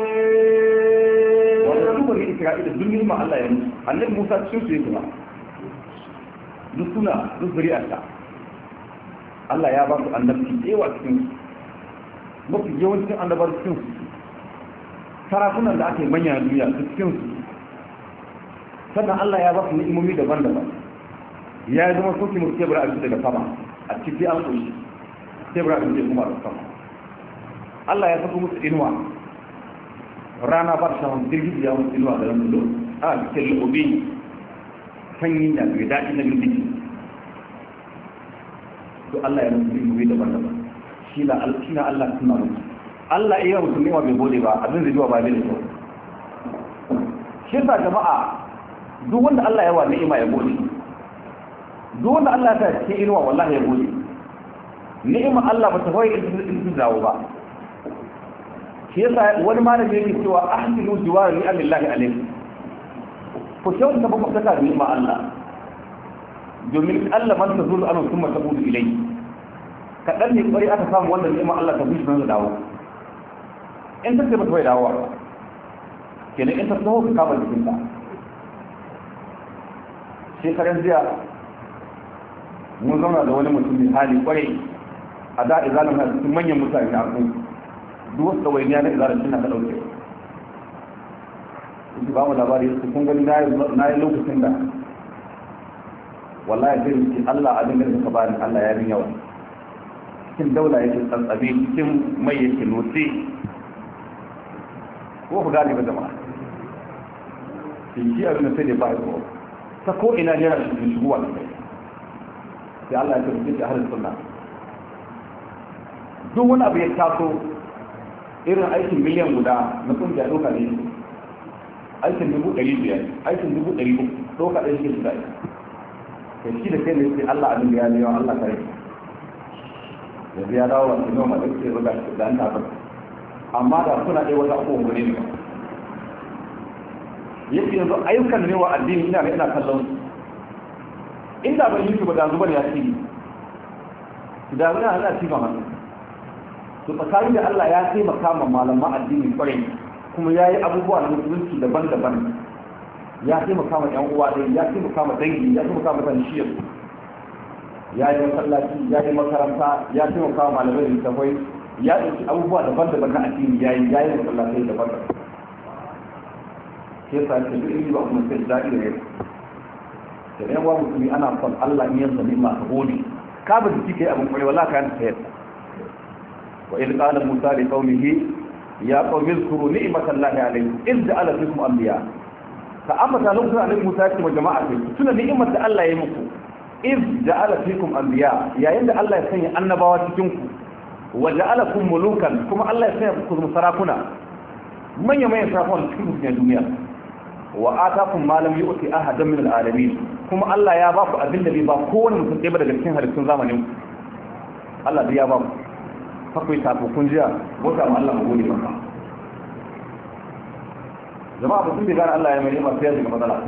Isra'ila duk nima Allah ya musu annabi Musa cikin su yake ba duk suna duk zuri'arsa Allah ya ba su annabci yawa cikin su mafi yawancin annabar cikin su sarakunan da aka yi manyan duniya su cikin su sannan Allah ya ba su ni'imomi daban-daban ya yi zama soke mutu tebura abinci daga sama a cikin an ƙunshi tebura abinci kuma da sama Allah ya sako musu inuwa rana ba ta samun jirgin ya wasu inuwa da ranar a cikin lobe sanyi da mai daɗi na gindiki to Allah ya musu ilmi daban-daban shi na Allah suna musu Allah iya mutum ne wa bai gode ba abin zai zuwa ba bai da kyau shi sa jama'a duk wanda Allah ya wa ni'ima ya gode duk wanda Allah ta ce inuwa wallahi ya gode ni'ima Allah ba ta hoye in dawo ba shi yasa wani malami yake cewa ahsinu jiwara ni amillahi alayhi ko shau ta babu saka ni ma Allah domin Allah man tazulu anu thumma tabudu ilayhi kadan ne kwari aka samu wannan ni'ima Allah ta bushe nan dawo in ta ce ba ta bai dawo kenan in ta so ka kaba cikin ta shekaran jiya mun zauna da wani mutum mai hali kwarai a da izalin na cikin manyan mutane a kuma duk wasu ɗawainiya na izarar suna ta ɗauke su ba mu labari su kun gani na yi lokacin da wallahi zai rufe Allah abin da suka bani Allah ya bin yawa cikin daula yake tsantsabe cikin mai yake noce ko ku gane ba jama'a shi abin da sai da ba ko ta ko ina ne rashin shigowa da kai sai Allah ya tabbata da ahlus sunna duk wani abu ya taso irin aikin miliyan guda na kungiya doka ne aikin dubu ɗari biyar aikin dubu ɗari uku doka ɗaya shi ke shiga kai shi da kai ne sai Allah abin da ya newa Allah kare yanzu ya dawo wasu noma da ke ruga shi da an tafi amma da suna ɗaya wata abubuwan gane ne yake yanzu ayyukan ne wa addini ina ga ina kallon inda ban yi su ba da zubar ya ci da zuwa ana ci ba hannu to tsakanin da Allah ya taimaka ma malaman addini kwarai kuma ya yi abubuwa na musulunci daban-daban ya taimaka ma yan uwa dai ya taimaka ma dangi ya taimaka ma tanshiyar ya yi masallaci ya yi makaranta ya taimaka ma malamai da littafai ya ɗauki abubuwa daban-daban na addini ya yi ya yi masallatai daban-daban ke sa ce duk inda ba kuma sai daɗi da yau da ɗan uwa musulmi ana son Allah in yanzu ne masu gode ka ba jiki kai abin kwarai wallahi ka yanta sayar wa idh qala musa li qaumihi ya qaumi zkuru ni'matallahi alaykum idh ja'ala fikum anbiya ka ambata lokacin annabi Musa ya ce wa jama'a sai tuna ni'imar da Allah ya yi muku idh ja'ala fikum anbiya yayin da Allah ya sanya annabawa cikin ku wa ja'alakum mulukan kuma Allah ya sanya ku zama sarakuna manya manyan sarakuna cikin duniya wa atakum ma lam yu'ti ahadan min al-alamin kuma Allah ya ba ku abin da bai ba kowane mutum ɗaya daga cikin halittun zamanin Allah bai ya ba ku fakwai tafi kun jiya wata ma Allah magode maka jama'a mutum bai gane Allah ya mai nema sai ya shiga matsala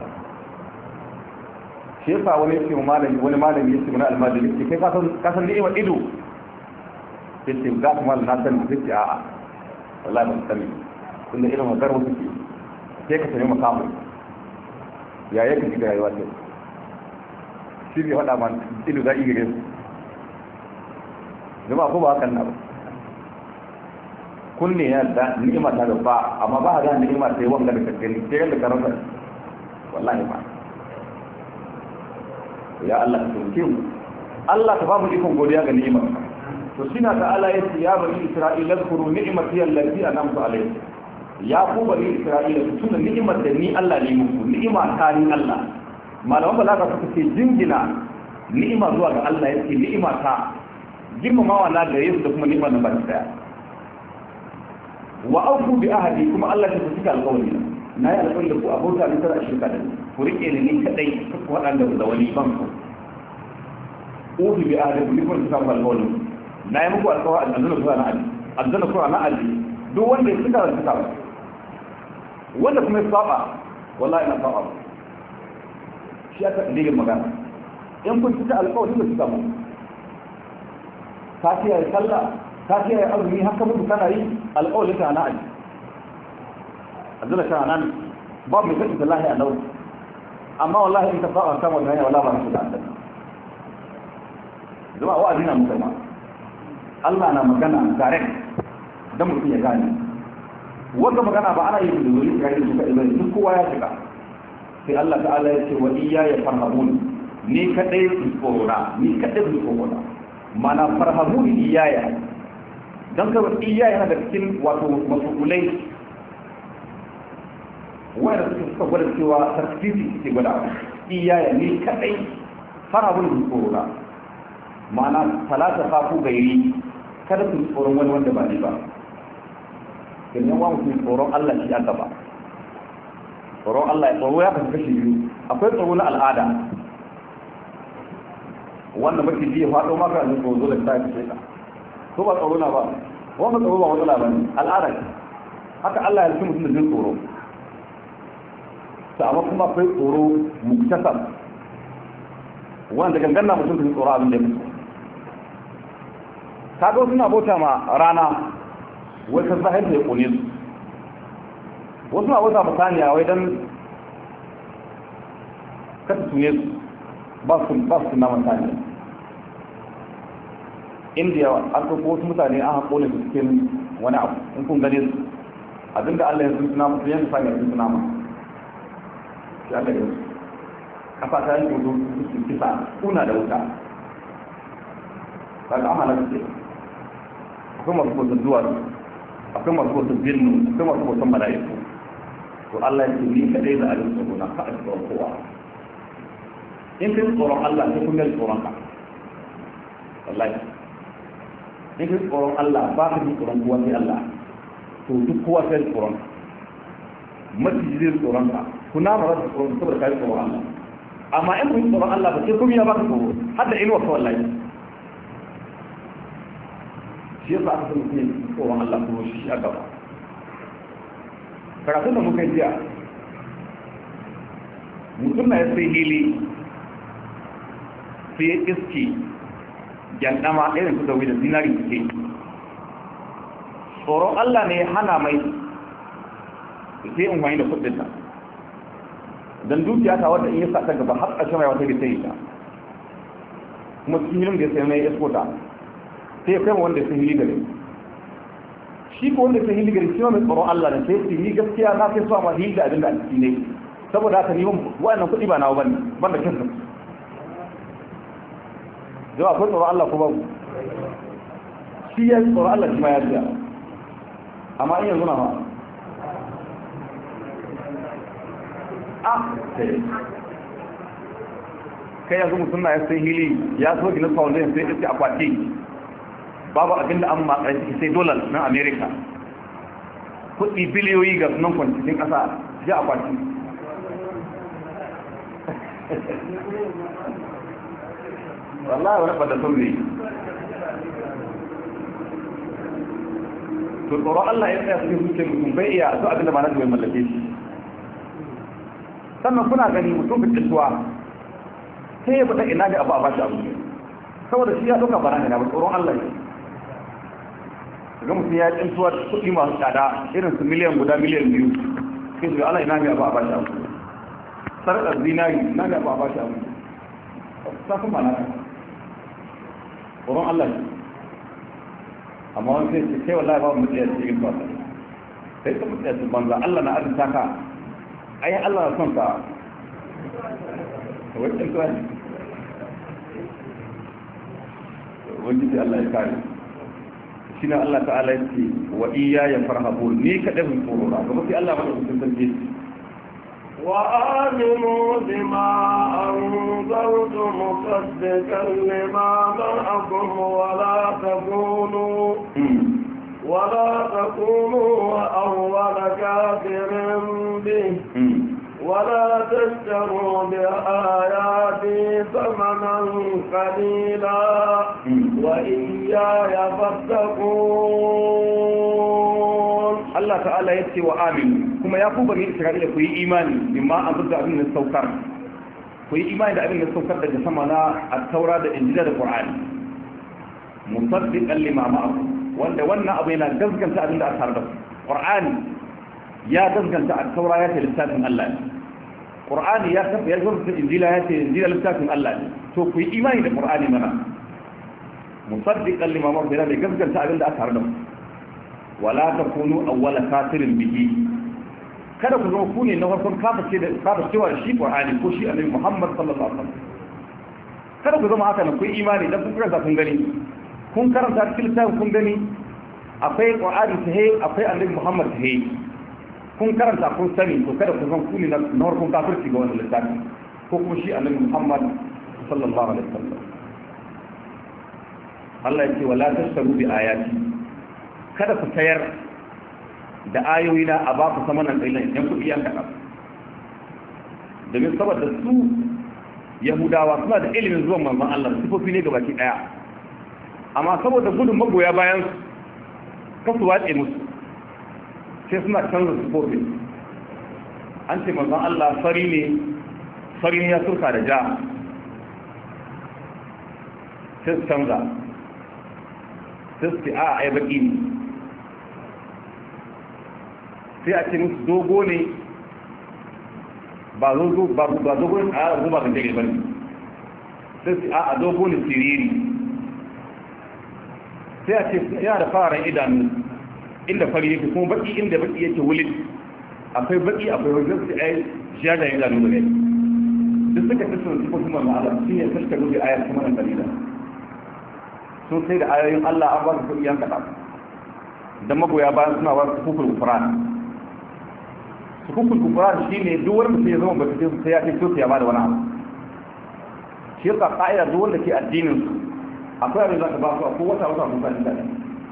shi yasa wani yake mu malami wani malami yake mu na almajiri yake kai ka san ka san ni'imar ido yace ga kuma na san yake a'a wallahi ban sani tunda irin maganar wasu ke sai ka sami makamu ya yake shiga rayuwa ce shi bai faɗa man ido za iya gare su jama'a ko ba hakan na ba kunne ya da ni'ima ta da ba amma ba ga ni'ima sai wanga da kakkani sai da karanta wallahi ba ya Allah ka tauke mu Allah ka ba mu ikon godiya ga ni'imar to shine ta Allah ya ce ya bani Isra'ila zkuru ni'mati allati an'amtu alaykum ya ku bani Isra'ila ku tuna ni'imar da ni Allah ne muku ni'ima ta ni Allah malaman balaga suka ce jingina ni'ima zuwa ga Allah yake ni'ima ta girmamawa na da Yesu da kuma ni'imar nan ba ta daya wa auku bi ahadi kuma Allah ya cika alƙawari na yi alƙawari da ku abota ne tara shirka da ni ku rike ni ni kadai ku waɗanda da wani ban ku ubi bi ahadi ku kuma cika alƙawari na yi muku alƙawari aljanna ku na aji aljanna ku na aji duk wanda ya cika da cika wanda kuma ya saba wallahi na saba shi aka dalilin magana in kun cika alƙawari da cika mu ka kiyaye sallah ka kiyaye azumi haka mutu kana yi alƙawli ta na aji azula ta nan ba mai kace wallahi a nau amma wallahi in ka fara kan wannan ya wallahi ba su da Allah zama wa'azi na muka ma Allah na magana direct dan mutum ya gane wanda magana ba ana yi da wuri ga yin suka ibadi duk kowa ya shiga sai Allah ta'ala ya ce wa iyaya farhabun ni kadai ku tsora ni kadai ku tsora mana farhabun iyaya don kawai iya yana da cikin wato masukulai wanda suka suka gwada cewa sarfiti ke gwada iya ya ne kadai farabun da tsoro ma'ana talata fafu gairi kada su tsoron wani wanda ba ne ba ganyen wa mutum tsoron Allah shi aka ba tsoron Allah ya tsoro ya kasu kashi biyu akwai tsoro na al'ada wanda mafi biya faɗo maka da tsoro da ta fi sheka ko ba tsoro na ba wanda tsoro ba matsala ba ne al'ada ce haka Allah ya rufe mutum da jin tsoro ta amma kuma akwai tsoro muktasab wanda gangan na mutum da jin tsoro abin da ya mutu ka ga suna bauta ma rana wai ka zahir da ya kone su wasu na bauta ma saniya wai dan ka tune su ba su ba su naman saniya indiya an ko wasu mutane an haƙo ne cikin wani abu in kun gane su abinda Allah ya suna musu yanzu sa ya suna ma shi Allah ya kafa ta yanke wato su kisa kuna da wuta kaga an hana su akwai masu bautar zuwa akwai masu bautar jinnu akwai masu bautar mala'iku to Allah ya ce ni kadai da alin tsoro na ka a tsoron kowa in kai tsoron Allah sai kun yi tsoron ka wallahi in kai tsoron Allah ba ka ji tsoron kowa sai Allah to duk kowa sai tsoron maciji zai tsoron ka kuna ma rasa tsoron saboda kai tsoron Allah amma in kun tsoron Allah ba sai kun ya baka tsoro har da inuwa ka wallahi shi yasa aka san mutum tsoron Allah kuma shi a gaba karatun da muka jiya mutum na ya sai hili sai ya iske gyandama irin su da wuyi da zinari suke tsoron Allah ne ya hana mai sai in wani da kudinta don dukiya ta wadda in yi sa ta gaba har ƙarshen rayuwa ta bisa yi ta kuma cikin hilin da ya sayi mai iskota sai ya kai wanda ya sayi gari shi ko wanda ya sayi gari shi ma mai tsoron Allah ne sai su yi gaskiya na sai su ma hili da abin da a ciki ne saboda haka ni wa'annan kuɗi ba nawa bane ban da kinsa zai akwai tsoron Allah ko babu shi ya yi tsoron Allah shi ma ya tsaya amma in yanzu na ma a kai yanzu mutum na ya sai hili ya so gina foundation sai iske akwati babu abin da an matsa ciki sai dolar na America kuɗi biliyoyi ga sunan kwancikin ƙasa ji akwati wallahi wani ɓada sun zai to tsoron Allah ya tsaya cikin zuciyar mutum bai iya so abin da ma na bai mallake shi sannan kuna gani mutum fitattuwa sai ya fita ina ga abu a bashi abu saboda shi ya ɗauka bara ne na ba tsoron Allah ne ga mutum ya yi tsuwa kuɗi masu tsada irin su miliyan guda miliyan biyu sai su ga Allah ina ga abu a bashi abu sarƙar zinari ina ga abu a bashi abu sa kuma na ka tsoron Allah ne amma wani sai ce kai wallahi ba mu tsaya cikin ba sai ta mutsaya cikin banza Allah na arzika ka ai Allah na son ka wajen tuwa ne wajen da Allah ya kare shi na Allah ta'ala ya ce wa iya ya farhabu ni kaɗai mun tsoro na gaba sai Allah mana mutum sarki وآمنوا بما أنزلت مصدقا لما معكم ولا تكونوا ولا تكونوا أول كافر به ولا تشتروا بآياتي ثمنا قليلا وإياي فاتقون. الله تعالى يأتي وآمن كما يقول بني إسرائيل كوي إيماني بما أنزلت أبن السوكر كوي إيماني أبن السوكر ده جسمنا التوراة ده إنجيل ده القرآن مصدقا لما معكم وأن وانا أبينا جزءا أبن ده أثار ده قرآن يا جزءا التوراة يأتي لسان الله قرآن يا سب يا جزء الإنجيل يأتي إنجيل لسان الله تو كوي إيماني ده قرآن منا مصدقا لما معكم ده جزءا أبن ده أثار ده ولا تكونوا أول كافر به kada ku zama ku ne na farkon kafa cewa da shi Qur'ani ko shi Annabi Muhammad sallallahu alaihi wasallam kada ku zama haka na ku imani dan kun karanta kun gani kun karanta cikin littafin kun gani akwai Qur'ani sahi akwai Annabi Muhammad sahi kun karanta kun sani to kada ku zama ku ne na farkon kafirci ga wannan littafi ko kuma shi Annabi Muhammad sallallahu alaihi wasallam Allah ya ce wala tashtaru bi ayati kada ku tayar da ayoyi na a ba ku sama nan ɗailan yan kuɗi yan kaɗa domin saboda su yahudawa suna da ilimin zuwan manzon Allah sifofi ne gabaki ɗaya amma saboda gudun magoya bayan kasu watse musu sai suna canza sifofi an ce manzon Allah fari ne fari ne ya turka da ja sai su canza sai su ce a ai baki ne sai a ce musu dogo ne ba dogo ba dogo ne a ruba kan dare bane sai su a dogo ne siriri sai a ce yana da fararen idanu inda fari yake kuma baki inda baki yake wulin akwai baki akwai wajen su ai jada idanu ne duk suka fi sun ko kuma ma'ala shi ne fuskar rubi ayar kuma nan dalila sun sai da ayoyin Allah an ba su kuɗi yan kaɗa dan magoya bayan suna ba su kufur Qur'an hukun kufran shine duk wanda sai zama baka sai ya ce to ya bada wani abu shi ka kaida duk wanda ke addinin su akwai abin da ka ba su ko wata wata mun san da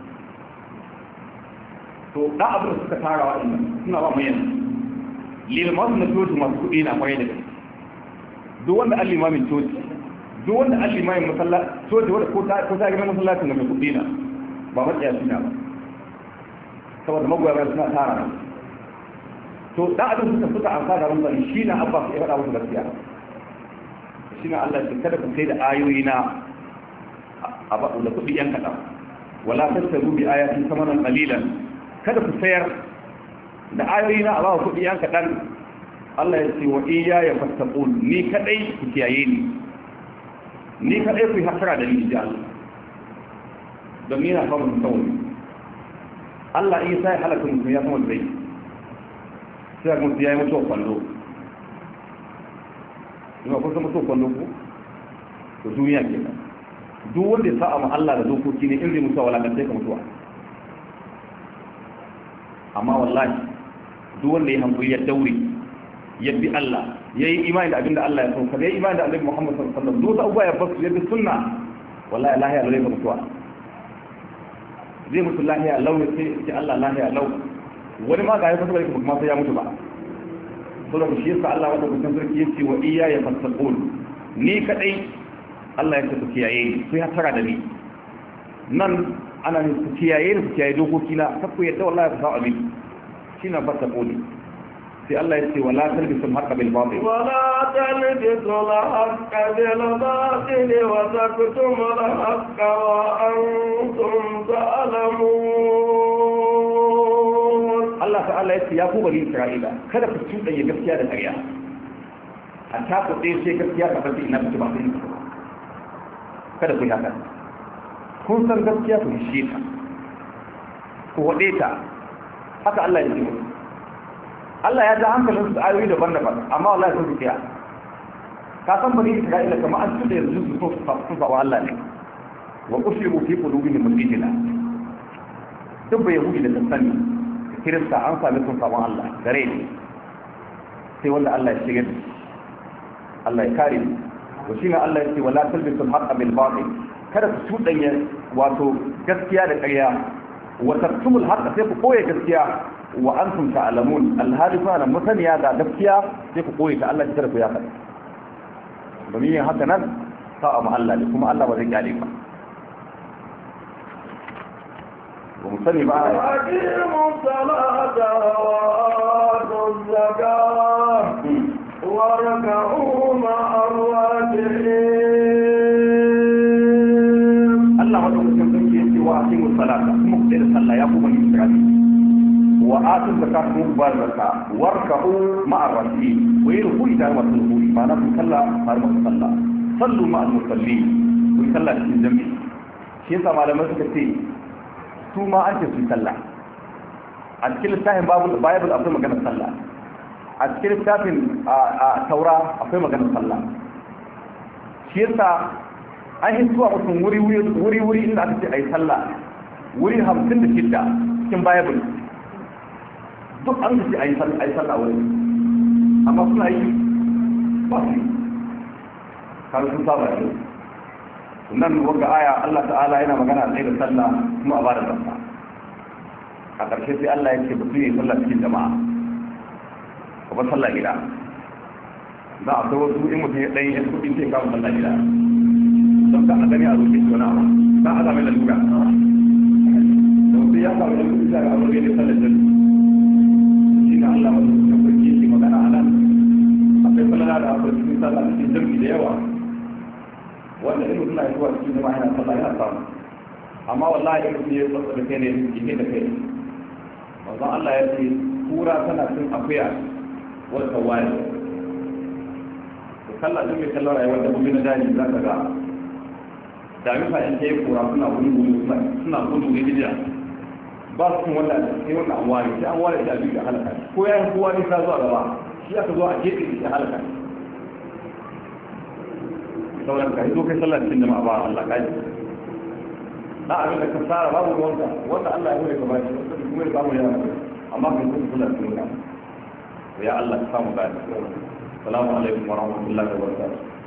to da abin da suka tara wa inna suna ba mu yanzu lil mazna toji masu kudi na kwaye da duk wanda al-imamin toji duk wanda al-imamin masallaci toji wanda ko ta ko ta gidan masallacin da mai kudi na ba matsaya suna ba saboda magoya suna tara to da abin suka suka amsa da wannan shi na abba ya faɗa musu gaskiya shine Allah ya kada ku sai da ayoyi na a ba da kudi yan kadan wala tasabu bi ayatin samanan qalilan kada ku sayar da ayoyi na a ba kudi yan kadan Allah ya ce wa iya ya fattaqun ni kadai ku kiyaye ni ni kadai ku hasara da ni da Allah don ni na fara mutum Allah in sai halaka mutum ya kuma zai sai mutum ya yi mutuwa kwallo ina kun san mutuwa kwallo ku to duniya ke nan duk wanda ya sa'a ma Allah da dokoki ne in zai mutuwa wala kan sai ka mutuwa amma wallahi duk wanda ya hankuri ya daure ya bi Allah ya yi imani da abinda Allah ya so kada ya yi imani da Annabi Muhammad sallallahu alaihi wasallam duk abubuwa ya basu ya bi sunna wallahi lahiya lau ka mutuwa zai mutu lahiya lau ne sai ya Allah lahiya lau wani ma ga ya fasa bai kuma sai ya mutu ba saboda shi yasa Allah wanda kusan sarki yace wa iya ya fasaqun ni kadai Allah ya ce ku kiyaye ni ku ya tara da ni nan ana ne ku kiyaye ni ku kiyaye dokoki na kakku yadda wallahi ku sa abin shine fasaqun sai Allah ya ce wala talbisu al-haqqa bil batil wala talbisu al-haqqa bil batil wa taktumu al-haqqa wa antum ta'lamun Allah ta'ala ya ce ya ku bani Isra'ila kada ku tudanye gaskiya da ƙarya a ta ku dai sai gaskiya ka fadi ina ku ba sai kada ku yi haka kun san gaskiya ku shi ta ku wade ta haka Allah ya ce Allah ya ja hankalin su da ayoyi daban-daban amma wallahi sun rukiya ka san bani Isra'ila kamar an tuda yanzu su so su fa Allah ne wa ushibu fi qulubihim al-ijla duk bai yahudi da sani kirista an sami sun fa Allah gare ne sai wanda Allah ya shige Allah ya kare to shine Allah ya ce wala talbisul haqqa bil batil kada ku tudanya wato gaskiya da ƙarya wa tartumul haqqa sai ku koye gaskiya wa antum ta'lamun alhalifa na musaniya da gaskiya sai ku koyi ta Allah ki tarku ya kada domin yin haka nan sa'a ma Allah ne kuma Allah ba zai kyale ba ba mu sani ba aqimu salata wa atu zakata warka'u ma'ar raki'in Allah madaukakin sarki yace wa aqimu salata kuma ku tsaya sallah ya kuma yin sallah وآتوا الزكاة مقبال الزكاة واركعوا مع الراكعين ويركوا إذا ما تلقوا معناه تصلى ما تصلى صلوا مع المصلين ويصلى في الجنب شيء سما لما تكتي ثم أنت تصلى أذكر الساهم باب البايبل أفضل مكان تصلى أذكر الساهم التوراة أفضل مكان تصلى شيء سا أي سوا أصلا وري وري وري وري إن أنت أي صلى وري هم سند كده كم بايبل duk an gaji a yi sallah wani amma suna yi ba su yi kan sun saba yi nan wanga aya Allah ta'ala yana magana a da sallah kuma a bada zakka a ƙarshe sai Allah ya ce ba su yi sallah cikin jama'a ba ba sallah gida za a kai wasu in mutum ya ɗan yi kuɗin sai kawo sallah gida don ka a gani a roƙe shi wani abu za a zama lalura don sai ya samu lalura sai a roƙe ne sallah jami'a Allah wasu da kwanci ke magana a nan akwai falala da akwai cikin sallah cikin jirgi da yawa wanda in mutum na yi zuwa cikin jama'a yana sallah yana samu amma wallahi in mutum ya tsotsa da kai ne jike da kai wanzan Allah ya ce kura tana cin akuya wadda waye to sallah duk mai kallon rayuwar da kuma na daji za ka ga damisa in ta yi kura suna wuri wuri suna gudu ne gida ba su cin wanda sai wannan an ware sai an ware shi a biyu da halaka ko ya yi kowa nisa zuwa gaba shi aka zo a gefe shi a halaka sauran ka hito kai sallar cikin jama'a ba Allah ka ji na abin da ka tsara babu ruwanka wanda Allah ya hore ka bashi wanda kuma ya bamu yana amma kai kuma sallar cikin jama'a ya Allah ka samu gani assalamu alaikum wa rahmatullahi wa barakatuh